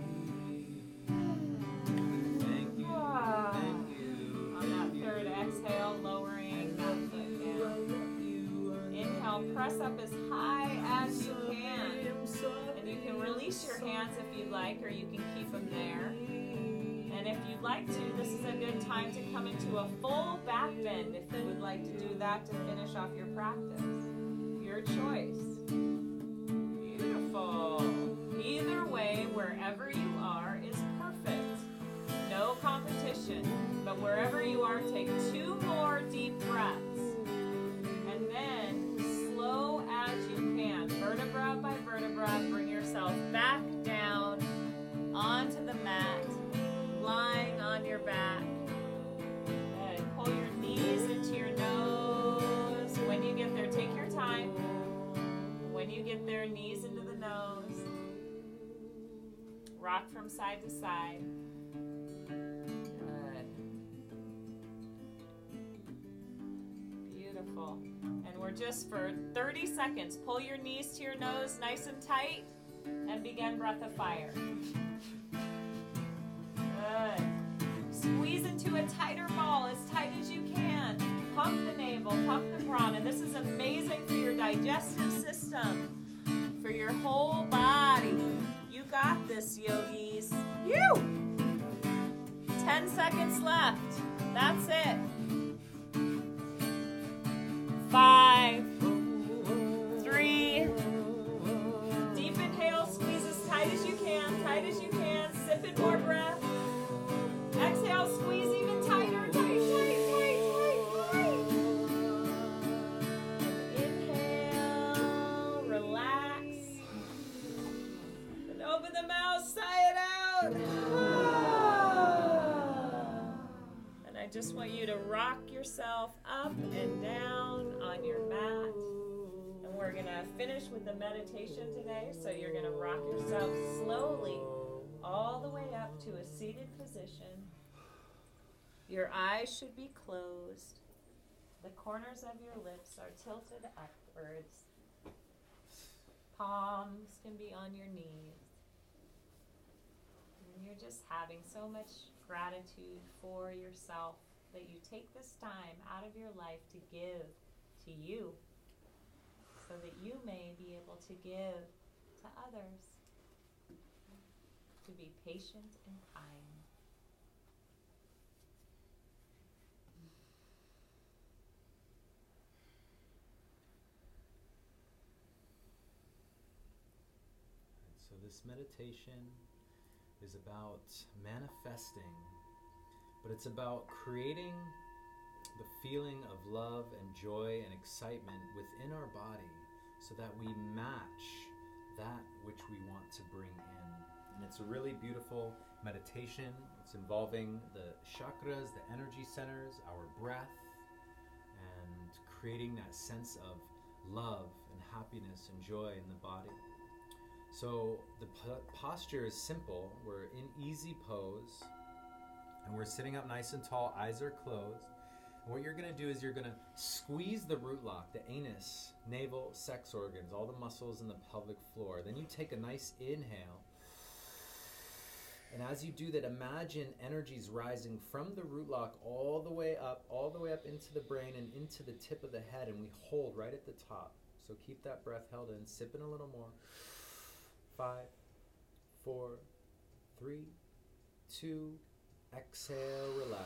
Thank you. Thank you. On that third exhale, lowering that foot down. Inhale, press up as high as you can. And you can release your hands if you'd like, or you can keep them there. And if you'd like to, this is a good time to come into a full back bend if you would like to do that to finish off your practice. Your choice. Beautiful. Either way, wherever you are is perfect. No competition. But wherever you are, take 2 more deep breaths. And then, slow as you can, vertebra by vertebra, bring yourself back down onto the mat, lying on your back. Good. Pull your knees into your nose. When you get there, take your time. When you get there, knees into the nose. Rock from side to side. Good. Beautiful. And we're just for 30 seconds. Pull your knees to your nose nice and tight and begin breath of fire. Good. Squeeze into a tighter ball, as tight as you can. Pump the navel, pump the prana. This is amazing for your digestive system, for your whole body. You got this, yogis. 10 seconds left. That's it. 5, 3. Deep inhale, squeeze as tight as you can, tight as you can. Sip in more breath. Exhale, squeeze even tighter. Tight, tight, tight, tight, tight. Inhale, relax. And open the mouth, sigh it out. And I just want you to rock yourself up and down on your mat. And we're going to finish with the meditation today. So you're going to rock yourself slowly all the way up to a seated position. Your eyes should be closed. The corners of your lips are tilted upwards. palms can be on your knees. And you're just having so much gratitude for yourself that you take this time out of your life to give to you so that you may be able to give to others, to be patient and kind. So this meditation is about manifesting, but it's about creating the feeling of love and joy and excitement within our body so that we match that which we want to bring in. And it's a really beautiful meditation. It's involving the chakras, the energy centers, our breath, and creating that sense of love and happiness and joy in the body. So the posture is simple. We're in easy pose, and we're sitting up nice and tall, eyes are closed. And what you're going to do is you're going to squeeze the root lock, the anus, navel, sex organs, all the muscles in the pelvic floor. Then you take a nice inhale. And as you do that, imagine energies rising from the root lock all the way up into the brain and into the tip of the head, and we hold right at the top. So keep that breath held in, sip in a little more. 5, 4, 3, 2, exhale, relax.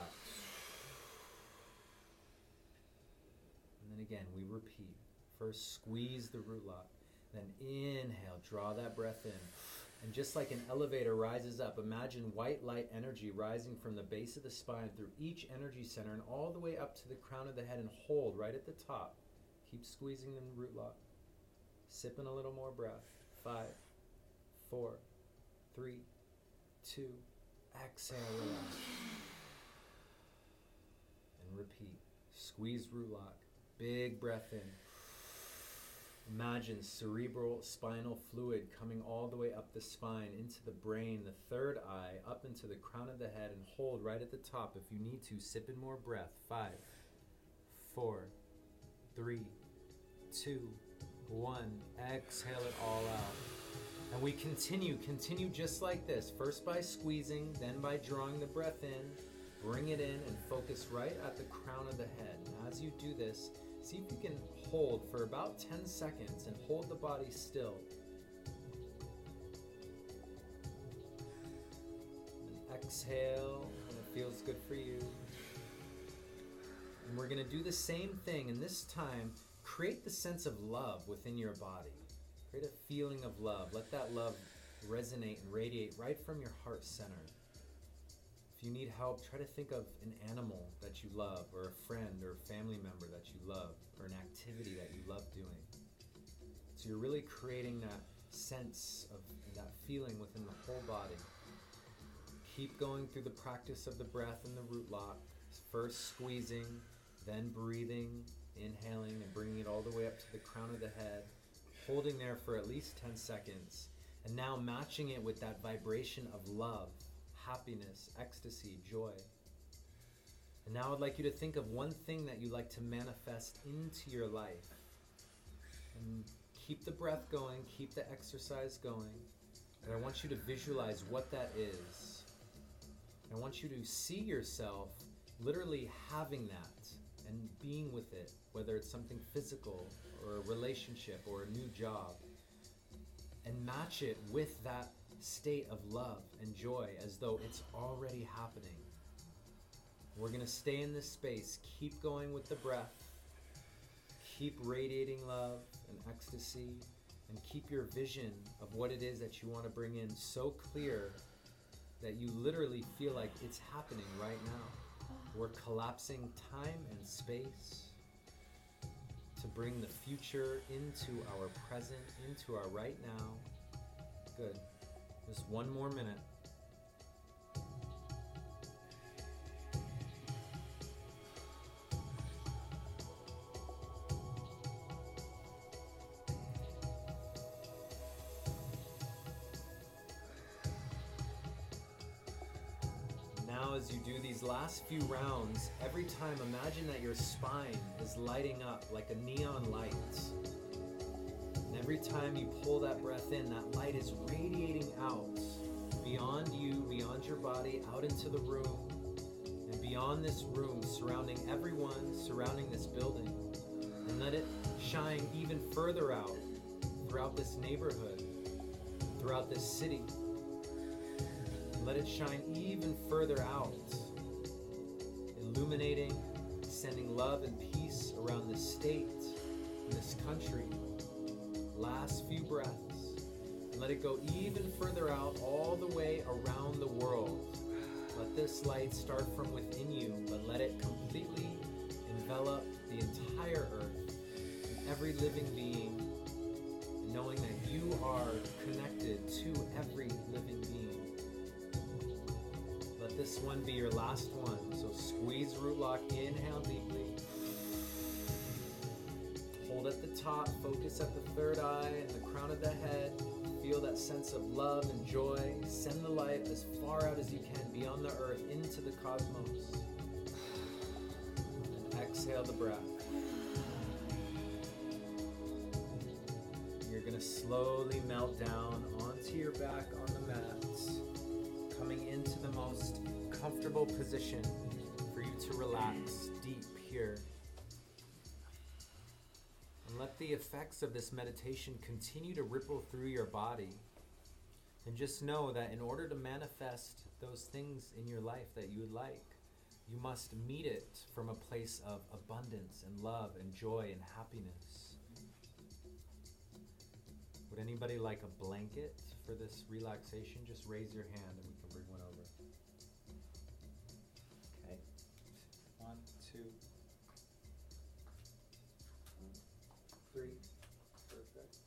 And then again, we repeat. First, squeeze the root lock. Then inhale, draw that breath in. And just like an elevator rises up, imagine white light energy rising from the base of the spine through each energy center and all the way up to the crown of the head, and hold right at the top. Keep squeezing the root lock. Sip in a little more breath. 5, 4, 3, 2, exhale, relax. And repeat. Squeeze root lock. Big breath in. Imagine cerebral spinal fluid coming all the way up the spine, into the brain, the third eye, up into the crown of the head, and hold right at the top. If you need to, sip in more breath. 5, 4, 3, 2, 1. Exhale it all out. And we continue just like this. First by squeezing, then by drawing the breath in. Bring it in and focus right at the crown of the head. And as you do this, see if you can hold for about 10 seconds and hold the body still. And exhale when it feels good for you. And we're going to do the same thing, and this time create the sense of love within your body. Create a feeling of love. Let that love resonate and radiate right from your heart center. If you need help, try to think of an animal that you love, or a friend or a family member that you love, or an activity that you love doing. So you're really creating that sense of that feeling within the whole body. Keep going through the practice of the breath and the root lock. First squeezing, then breathing, inhaling and bringing it all the way up to the crown of the head, holding there for at least 10 seconds, and now matching it with that vibration of love, happiness, ecstasy, joy. And now I'd like you to think of one thing that you'd like to manifest into your life. And keep the breath going, keep the exercise going. And I want you to visualize what that is. I want you to see yourself literally having that and being with it, whether it's something physical or a relationship or a new job. And match it with that state of love and joy as though it's already happening. We're going to stay in this space. Keep going with the breath. Keep radiating love and ecstasy, and keep your vision of what it is that you want to bring in so clear that you literally feel like it's happening right now. We're collapsing time and space to bring the future into our present, into our right now. Good. Just one more minute. Now as you do these last few rounds, every time imagine that your spine is lighting up like a neon light. And every time you pull that breath in, that light is radiating out beyond you, beyond your body, out into the room, and beyond this room, surrounding everyone, surrounding this building. And let it shine even further out throughout this neighborhood, throughout this city. Let it shine even further out, illuminating, sending love and peace around this state, this country. Last few breaths. And let it go even further out, all the way around the world. Let this light start from within you, but let it completely envelop the entire earth and every living being, and knowing that you are connected to every living being. Let this one be your last one. So squeeze root lock, inhale deeply. Hold at the top, focus at the third eye and the crown of the head. Feel that sense of love and joy. Send the light as far out as you can beyond the earth into the cosmos. And exhale the breath. You're going to slowly melt down onto your back on the mats, coming into the most comfortable position for you to relax deep here. And let the effects of this meditation continue to ripple through your body. And just know that in order to manifest those things in your life that you would like, you must meet it from a place of abundance and love and joy and happiness. Would anybody like a blanket for this relaxation? Just raise your hand and we can bring one over. Okay. 1, 2, 3. Perfect.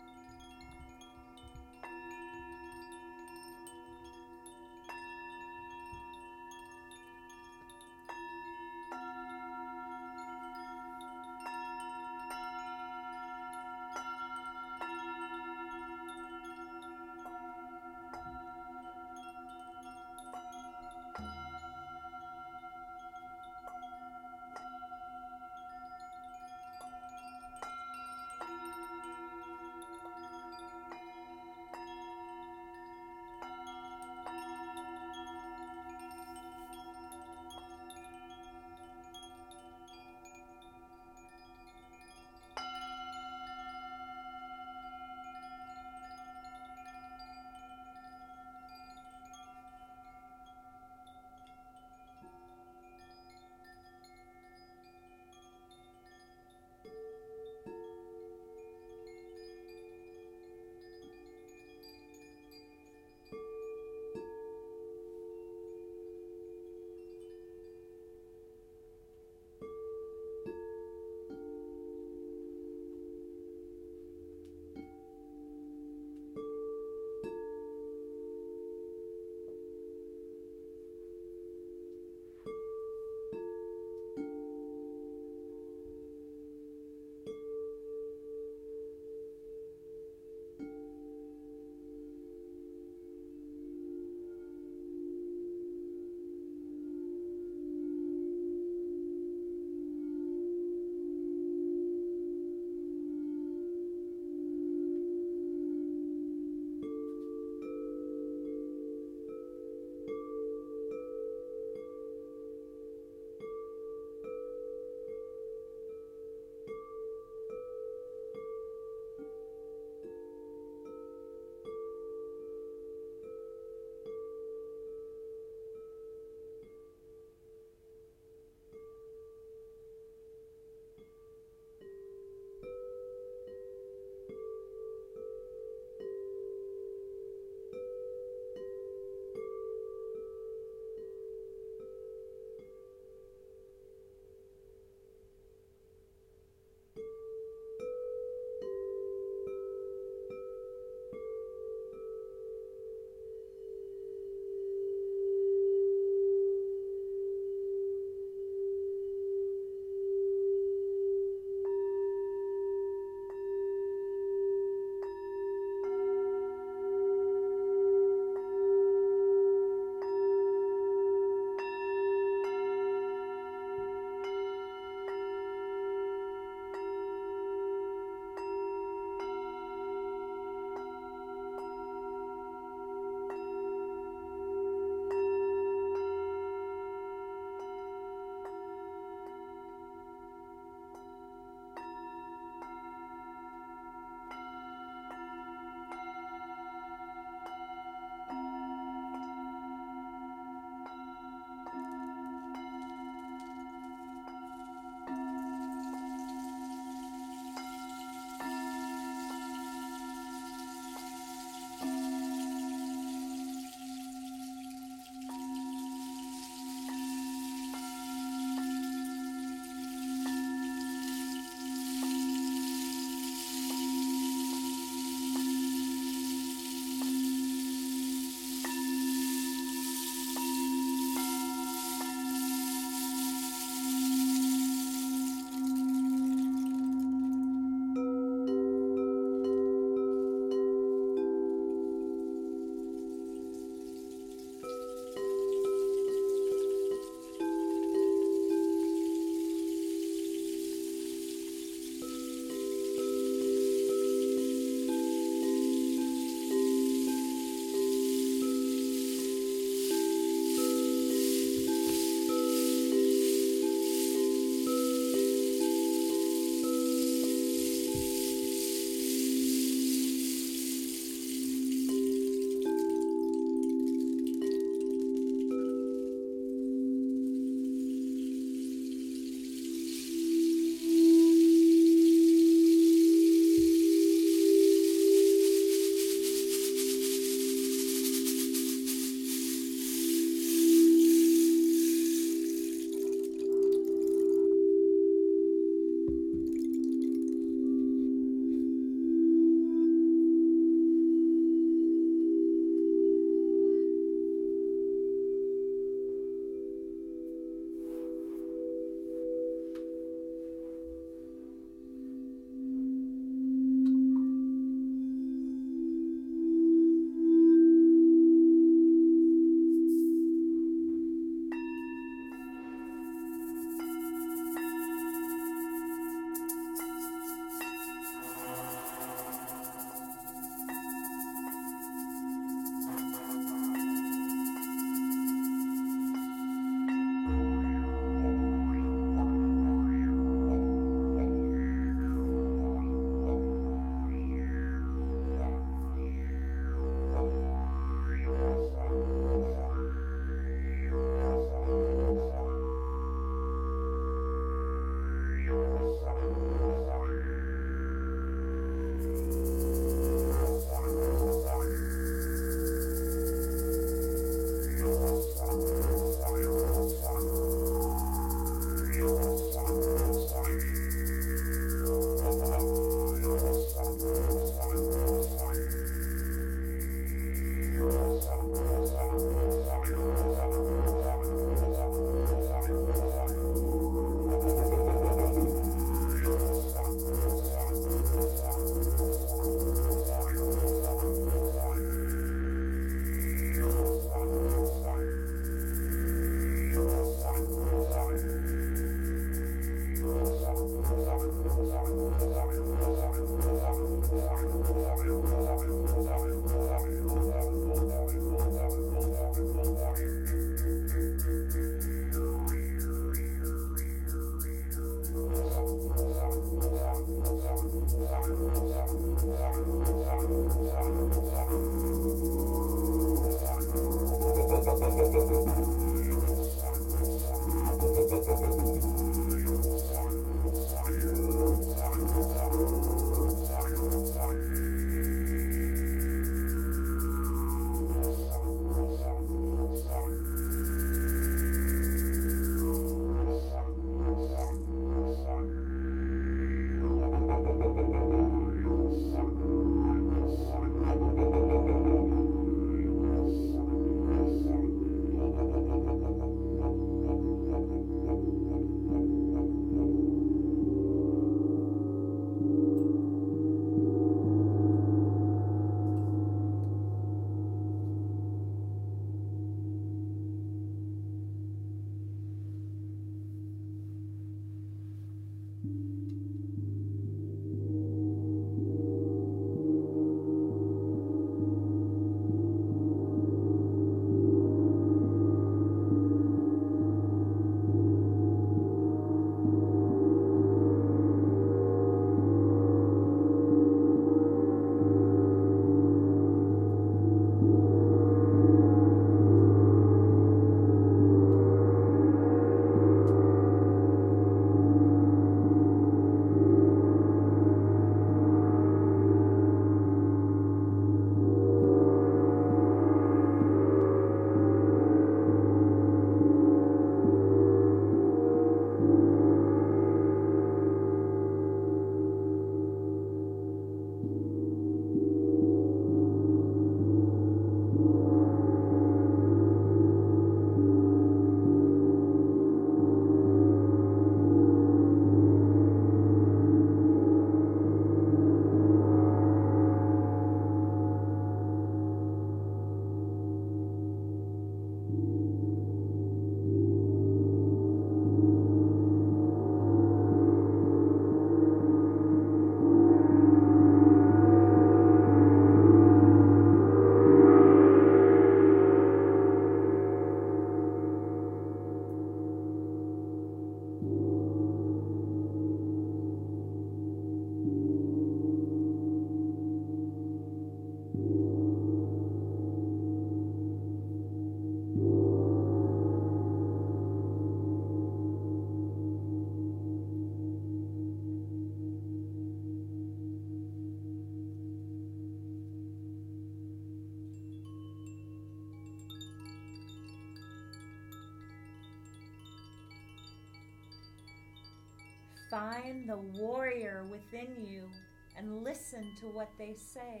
Find the warrior within you and listen to what they say.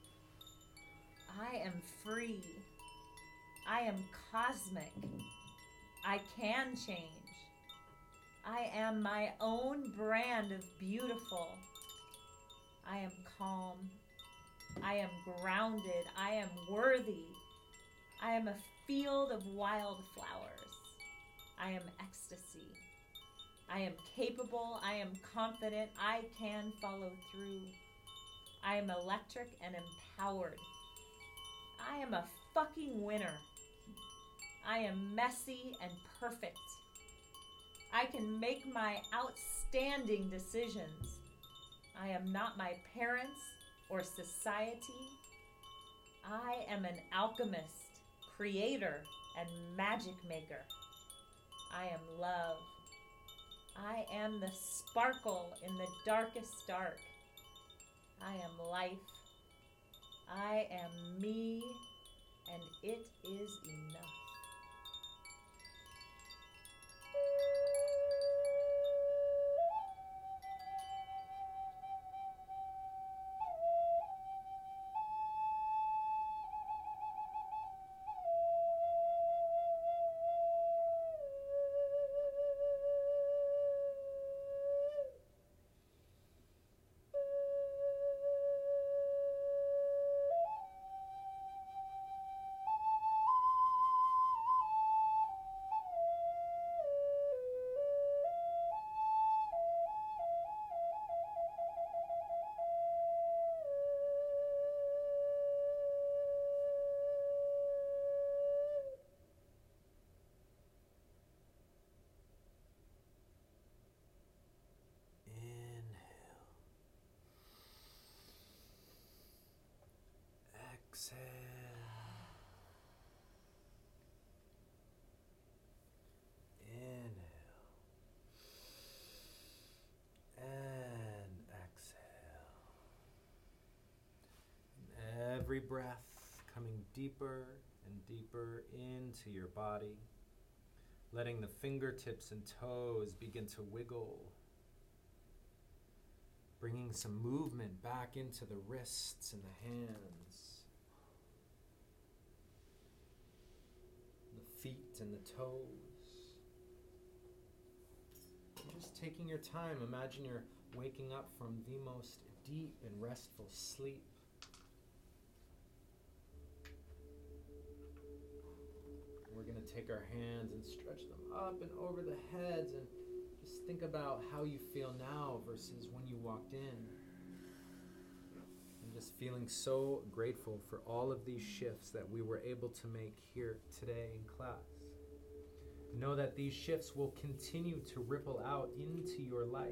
I am free. I am cosmic. I can change. I am my own brand of beautiful. I am calm. I am grounded. I am worthy. I am a field of wildflowers. I am ecstasy. I am capable. I am confident. I can follow through. I am electric and empowered. I am a fucking winner. I am messy and perfect. I can make my outstanding decisions. I am not my parents or society. I am an alchemist, creator, and magic maker. I am love. I am the sparkle in the darkest dark. I am life. I am me, and it is enough. Exhale. Inhale. And exhale. And every breath coming deeper and deeper into your body, letting the fingertips and toes begin to wiggle, bringing some movement back into the wrists and the hands, the feet and the toes. Just taking your time, imagine you're waking up from the most deep and restful sleep. We're going to take our hands and stretch them up and over the heads, and just think about how you feel now versus when you walked in. I'm just feeling so grateful for all of these shifts that we were able to make here today in class. Know that these shifts will continue to ripple out into your life.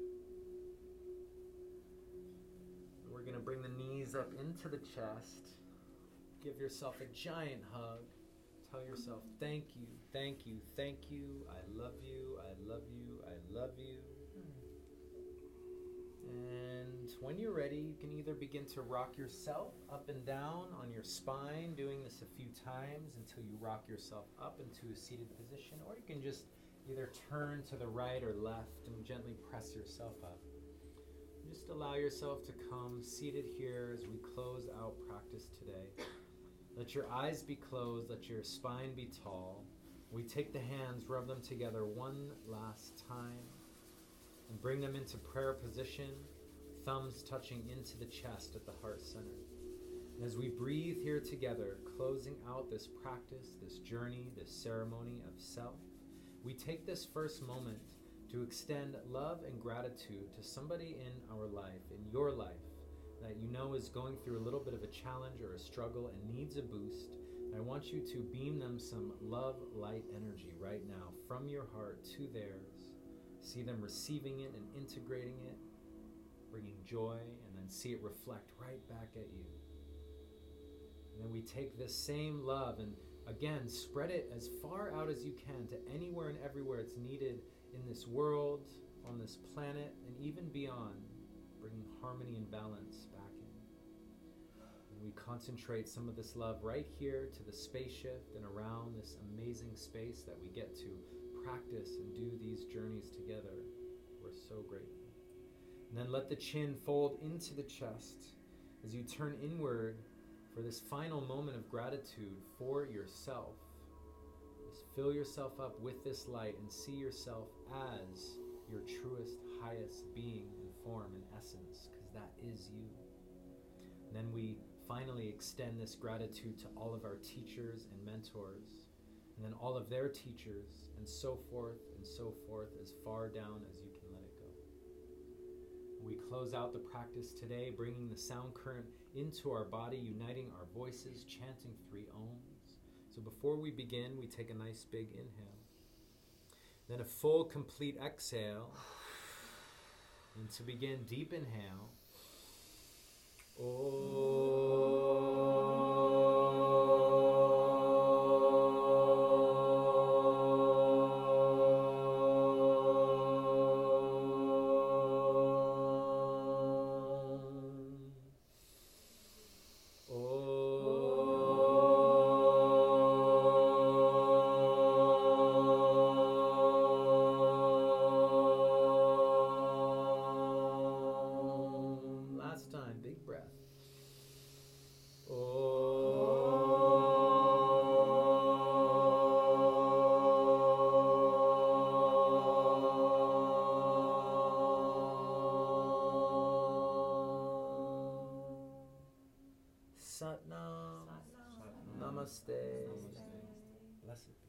We're going to bring the knees up into the chest. Give yourself a giant hug. Tell yourself, thank you, thank you, thank you, I love you, I love you, I love you. And when you're ready, you can either begin to rock yourself up and down on your spine, doing this a few times until you rock yourself up into a seated position, or you can just either turn to the right or left and gently press yourself up. Just allow yourself to come seated here as we close out practice today. Let your eyes be closed, let your spine be tall. We take the hands, rub them together one last time, and bring them into prayer position, thumbs touching into the chest at the heart center. And as we breathe here together, closing out this practice, this journey, this ceremony of self, we take this first moment to extend love and gratitude to somebody in our life, in your life, that you know is going through a little bit of a challenge or a struggle and needs a boost. I want you to beam them some love, light energy right now from your heart to theirs. See them receiving it and integrating it, bringing joy, and then see it reflect right back at you. And then we take this same love and again spread it as far out as you can to anywhere and everywhere it's needed in this world, on this planet, and even beyond, bringing harmony and balance back in. And we concentrate some of this love right here to the space shift and around this amazing space that we get to practice and do these journeys together We're so grateful. And then let the chin fold into the chest as you turn inward for this final moment of gratitude for yourself. Just fill yourself up with this light and see yourself as your truest, highest being and form and essence, because that is you. And then we finally extend this gratitude to all of our teachers and mentors, and then all of their teachers, and so forth, as far down as you can let it go. We close out the practice today, bringing the sound current into our body, uniting our voices, chanting 3 ohms. So before we begin, we take a nice big inhale, then a full, complete exhale, and to begin, deep inhale. Satnam. Namaste. Blessed be.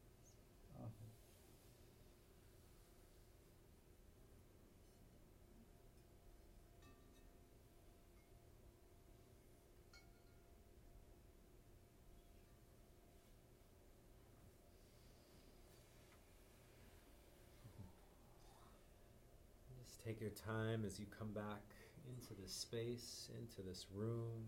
Just take your time as you come back into this space, into this room.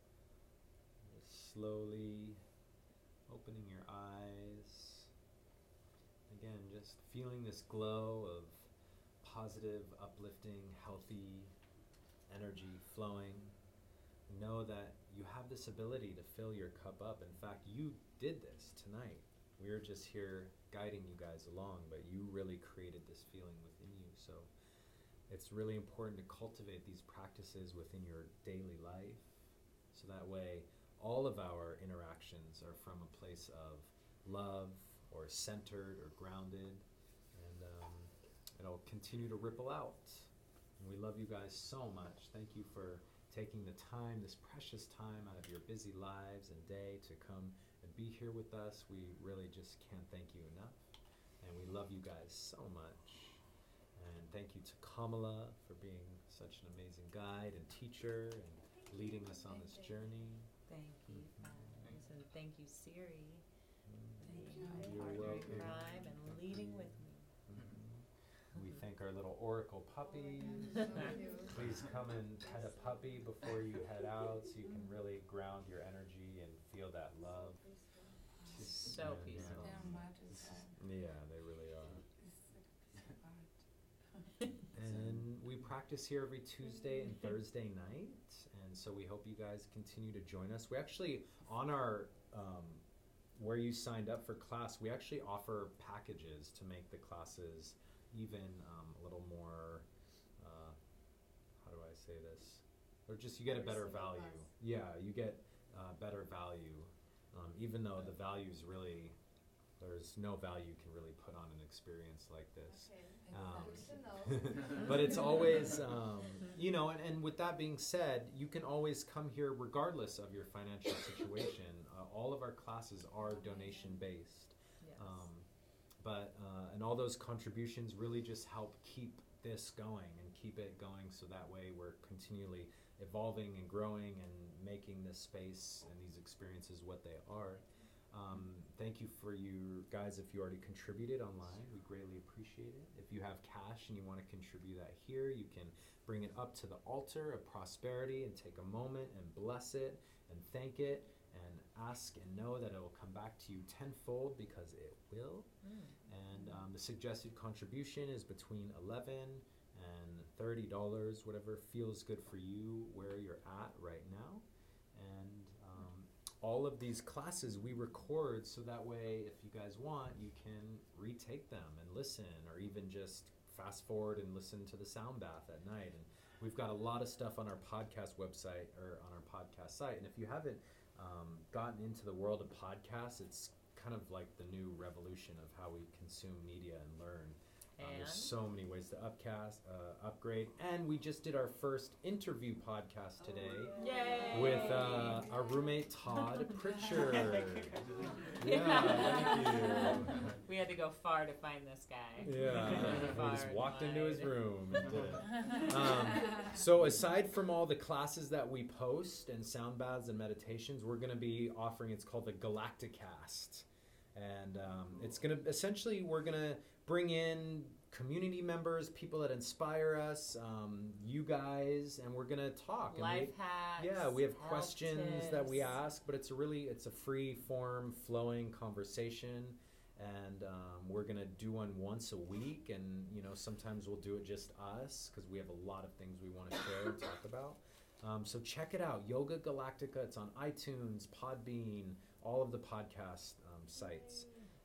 Slowly opening your eyes. Again, just feeling this glow of positive, uplifting, healthy energy flowing. Know that you have this ability to fill your cup up. In fact, you did this tonight. We're just here guiding you guys along, but you really created this feeling within you. So it's really important to cultivate these practices within your daily life, so that way all of our interactions are from a place of love or centered or grounded, and it'll continue to ripple out. And we love you guys so much. Thank you for taking the time, this precious time out of your busy lives and day to come and be here with us. We really just can't thank you enough, and we love you guys so much. And thank you to Kamala for being such an amazing guide and teacher and leading us on this journey. Thank you, friends, and thank you, Siri, being my You're partner in welcome. crime and leading with me. We thank our little oracle puppies. Please come and pet a puppy before you head out, so you can really ground your energy and feel that love. So And, peaceful. Yeah, they really are. And we practice here every Tuesday and Thursday night, and so we hope you guys continue to join us. We actually, on our where you signed up for class, we actually offer packages to make the classes even a little more, how do I say this? Or just you get a better value. Yeah, you get better value, even though the value is really, there's no value you can really put on an experience like this. But it's always, and with that being said, you can always come here regardless of your financial situation. All of our classes are donation based. Yes. And all those contributions really just help keep this going and keep it going, so that way we're continually evolving and growing and making this space and these experiences what they are. Thank you for you guys if you already contributed online. We greatly appreciate it. If you have cash and you want to contribute that here, you can bring it up to the altar of prosperity and take a moment and bless it and thank it and ask and know that it will come back to you tenfold, because it will. And the suggested contribution is between $11 and $30, whatever feels good for you where you're at right now. And all of these classes we record, so that way if you guys want, you can retake them and listen, or even just fast forward and listen to the sound bath at night. And we've got a lot of stuff on our podcast website or on our podcast site. And if you haven't gotten into the world of podcasts, it's kind of like the new revolution of how we consume media and learn. There's so many ways to upgrade. And we just did our first interview podcast today Yay! with our roommate Todd Pritchard. Thank you. We had to go far to find this guy. Yeah, we just Far walked and into his wide. room and did it. So aside from all the classes that we post and sound baths and meditations, we're going to be offering, it's called the Galacticast. And it's going to, essentially, we're going to bring in community members, people that inspire us, you guys, and we're going to talk. Life hacks. Yeah, we have health questions that we tips. ask, but it's a free form, flowing conversation. And we're going to do one once a week, and sometimes we'll do it just us because we have a lot of things we want to share and talk about. So check it out, Yoga Galactica. It's on iTunes, Podbean, all of the podcast sites.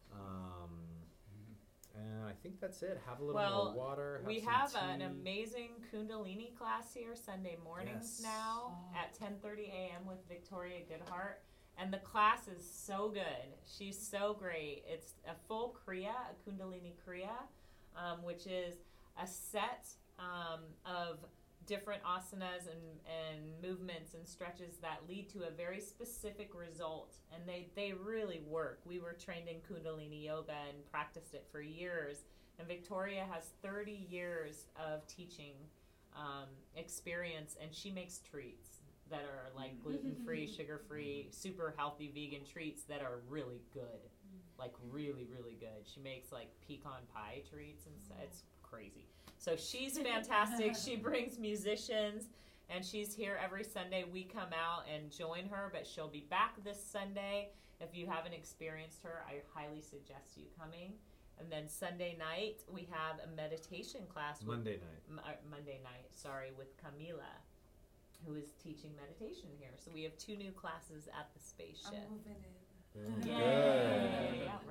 And I think that's it. Have a little more water. We some have tea. an amazing Kundalini class here Sunday mornings Yes. now at 10:30 a.m. with Victoria Goodhart. And the class is so good. She's so great. It's a full Kriya, a Kundalini Kriya, which is a set of different asanas and movements and stretches that lead to a very specific result. And they really work. We were trained in Kundalini Yoga and practiced it for years. And Victoria has 30 years of teaching experience, and she makes treats that are like gluten-free, sugar-free, super healthy vegan treats that are really good. Like really, really good. She makes like pecan pie treats and it's crazy. So she's fantastic. She brings musicians and she's here every Sunday. We come out and join her, but she'll be back this Sunday. If you haven't experienced her, I highly suggest you coming. And then Sunday night, we have a meditation class. Monday night, with Camila, who is teaching meditation here. So we have 2 new classes at the spaceship. I'm moving in. Good. Yay! All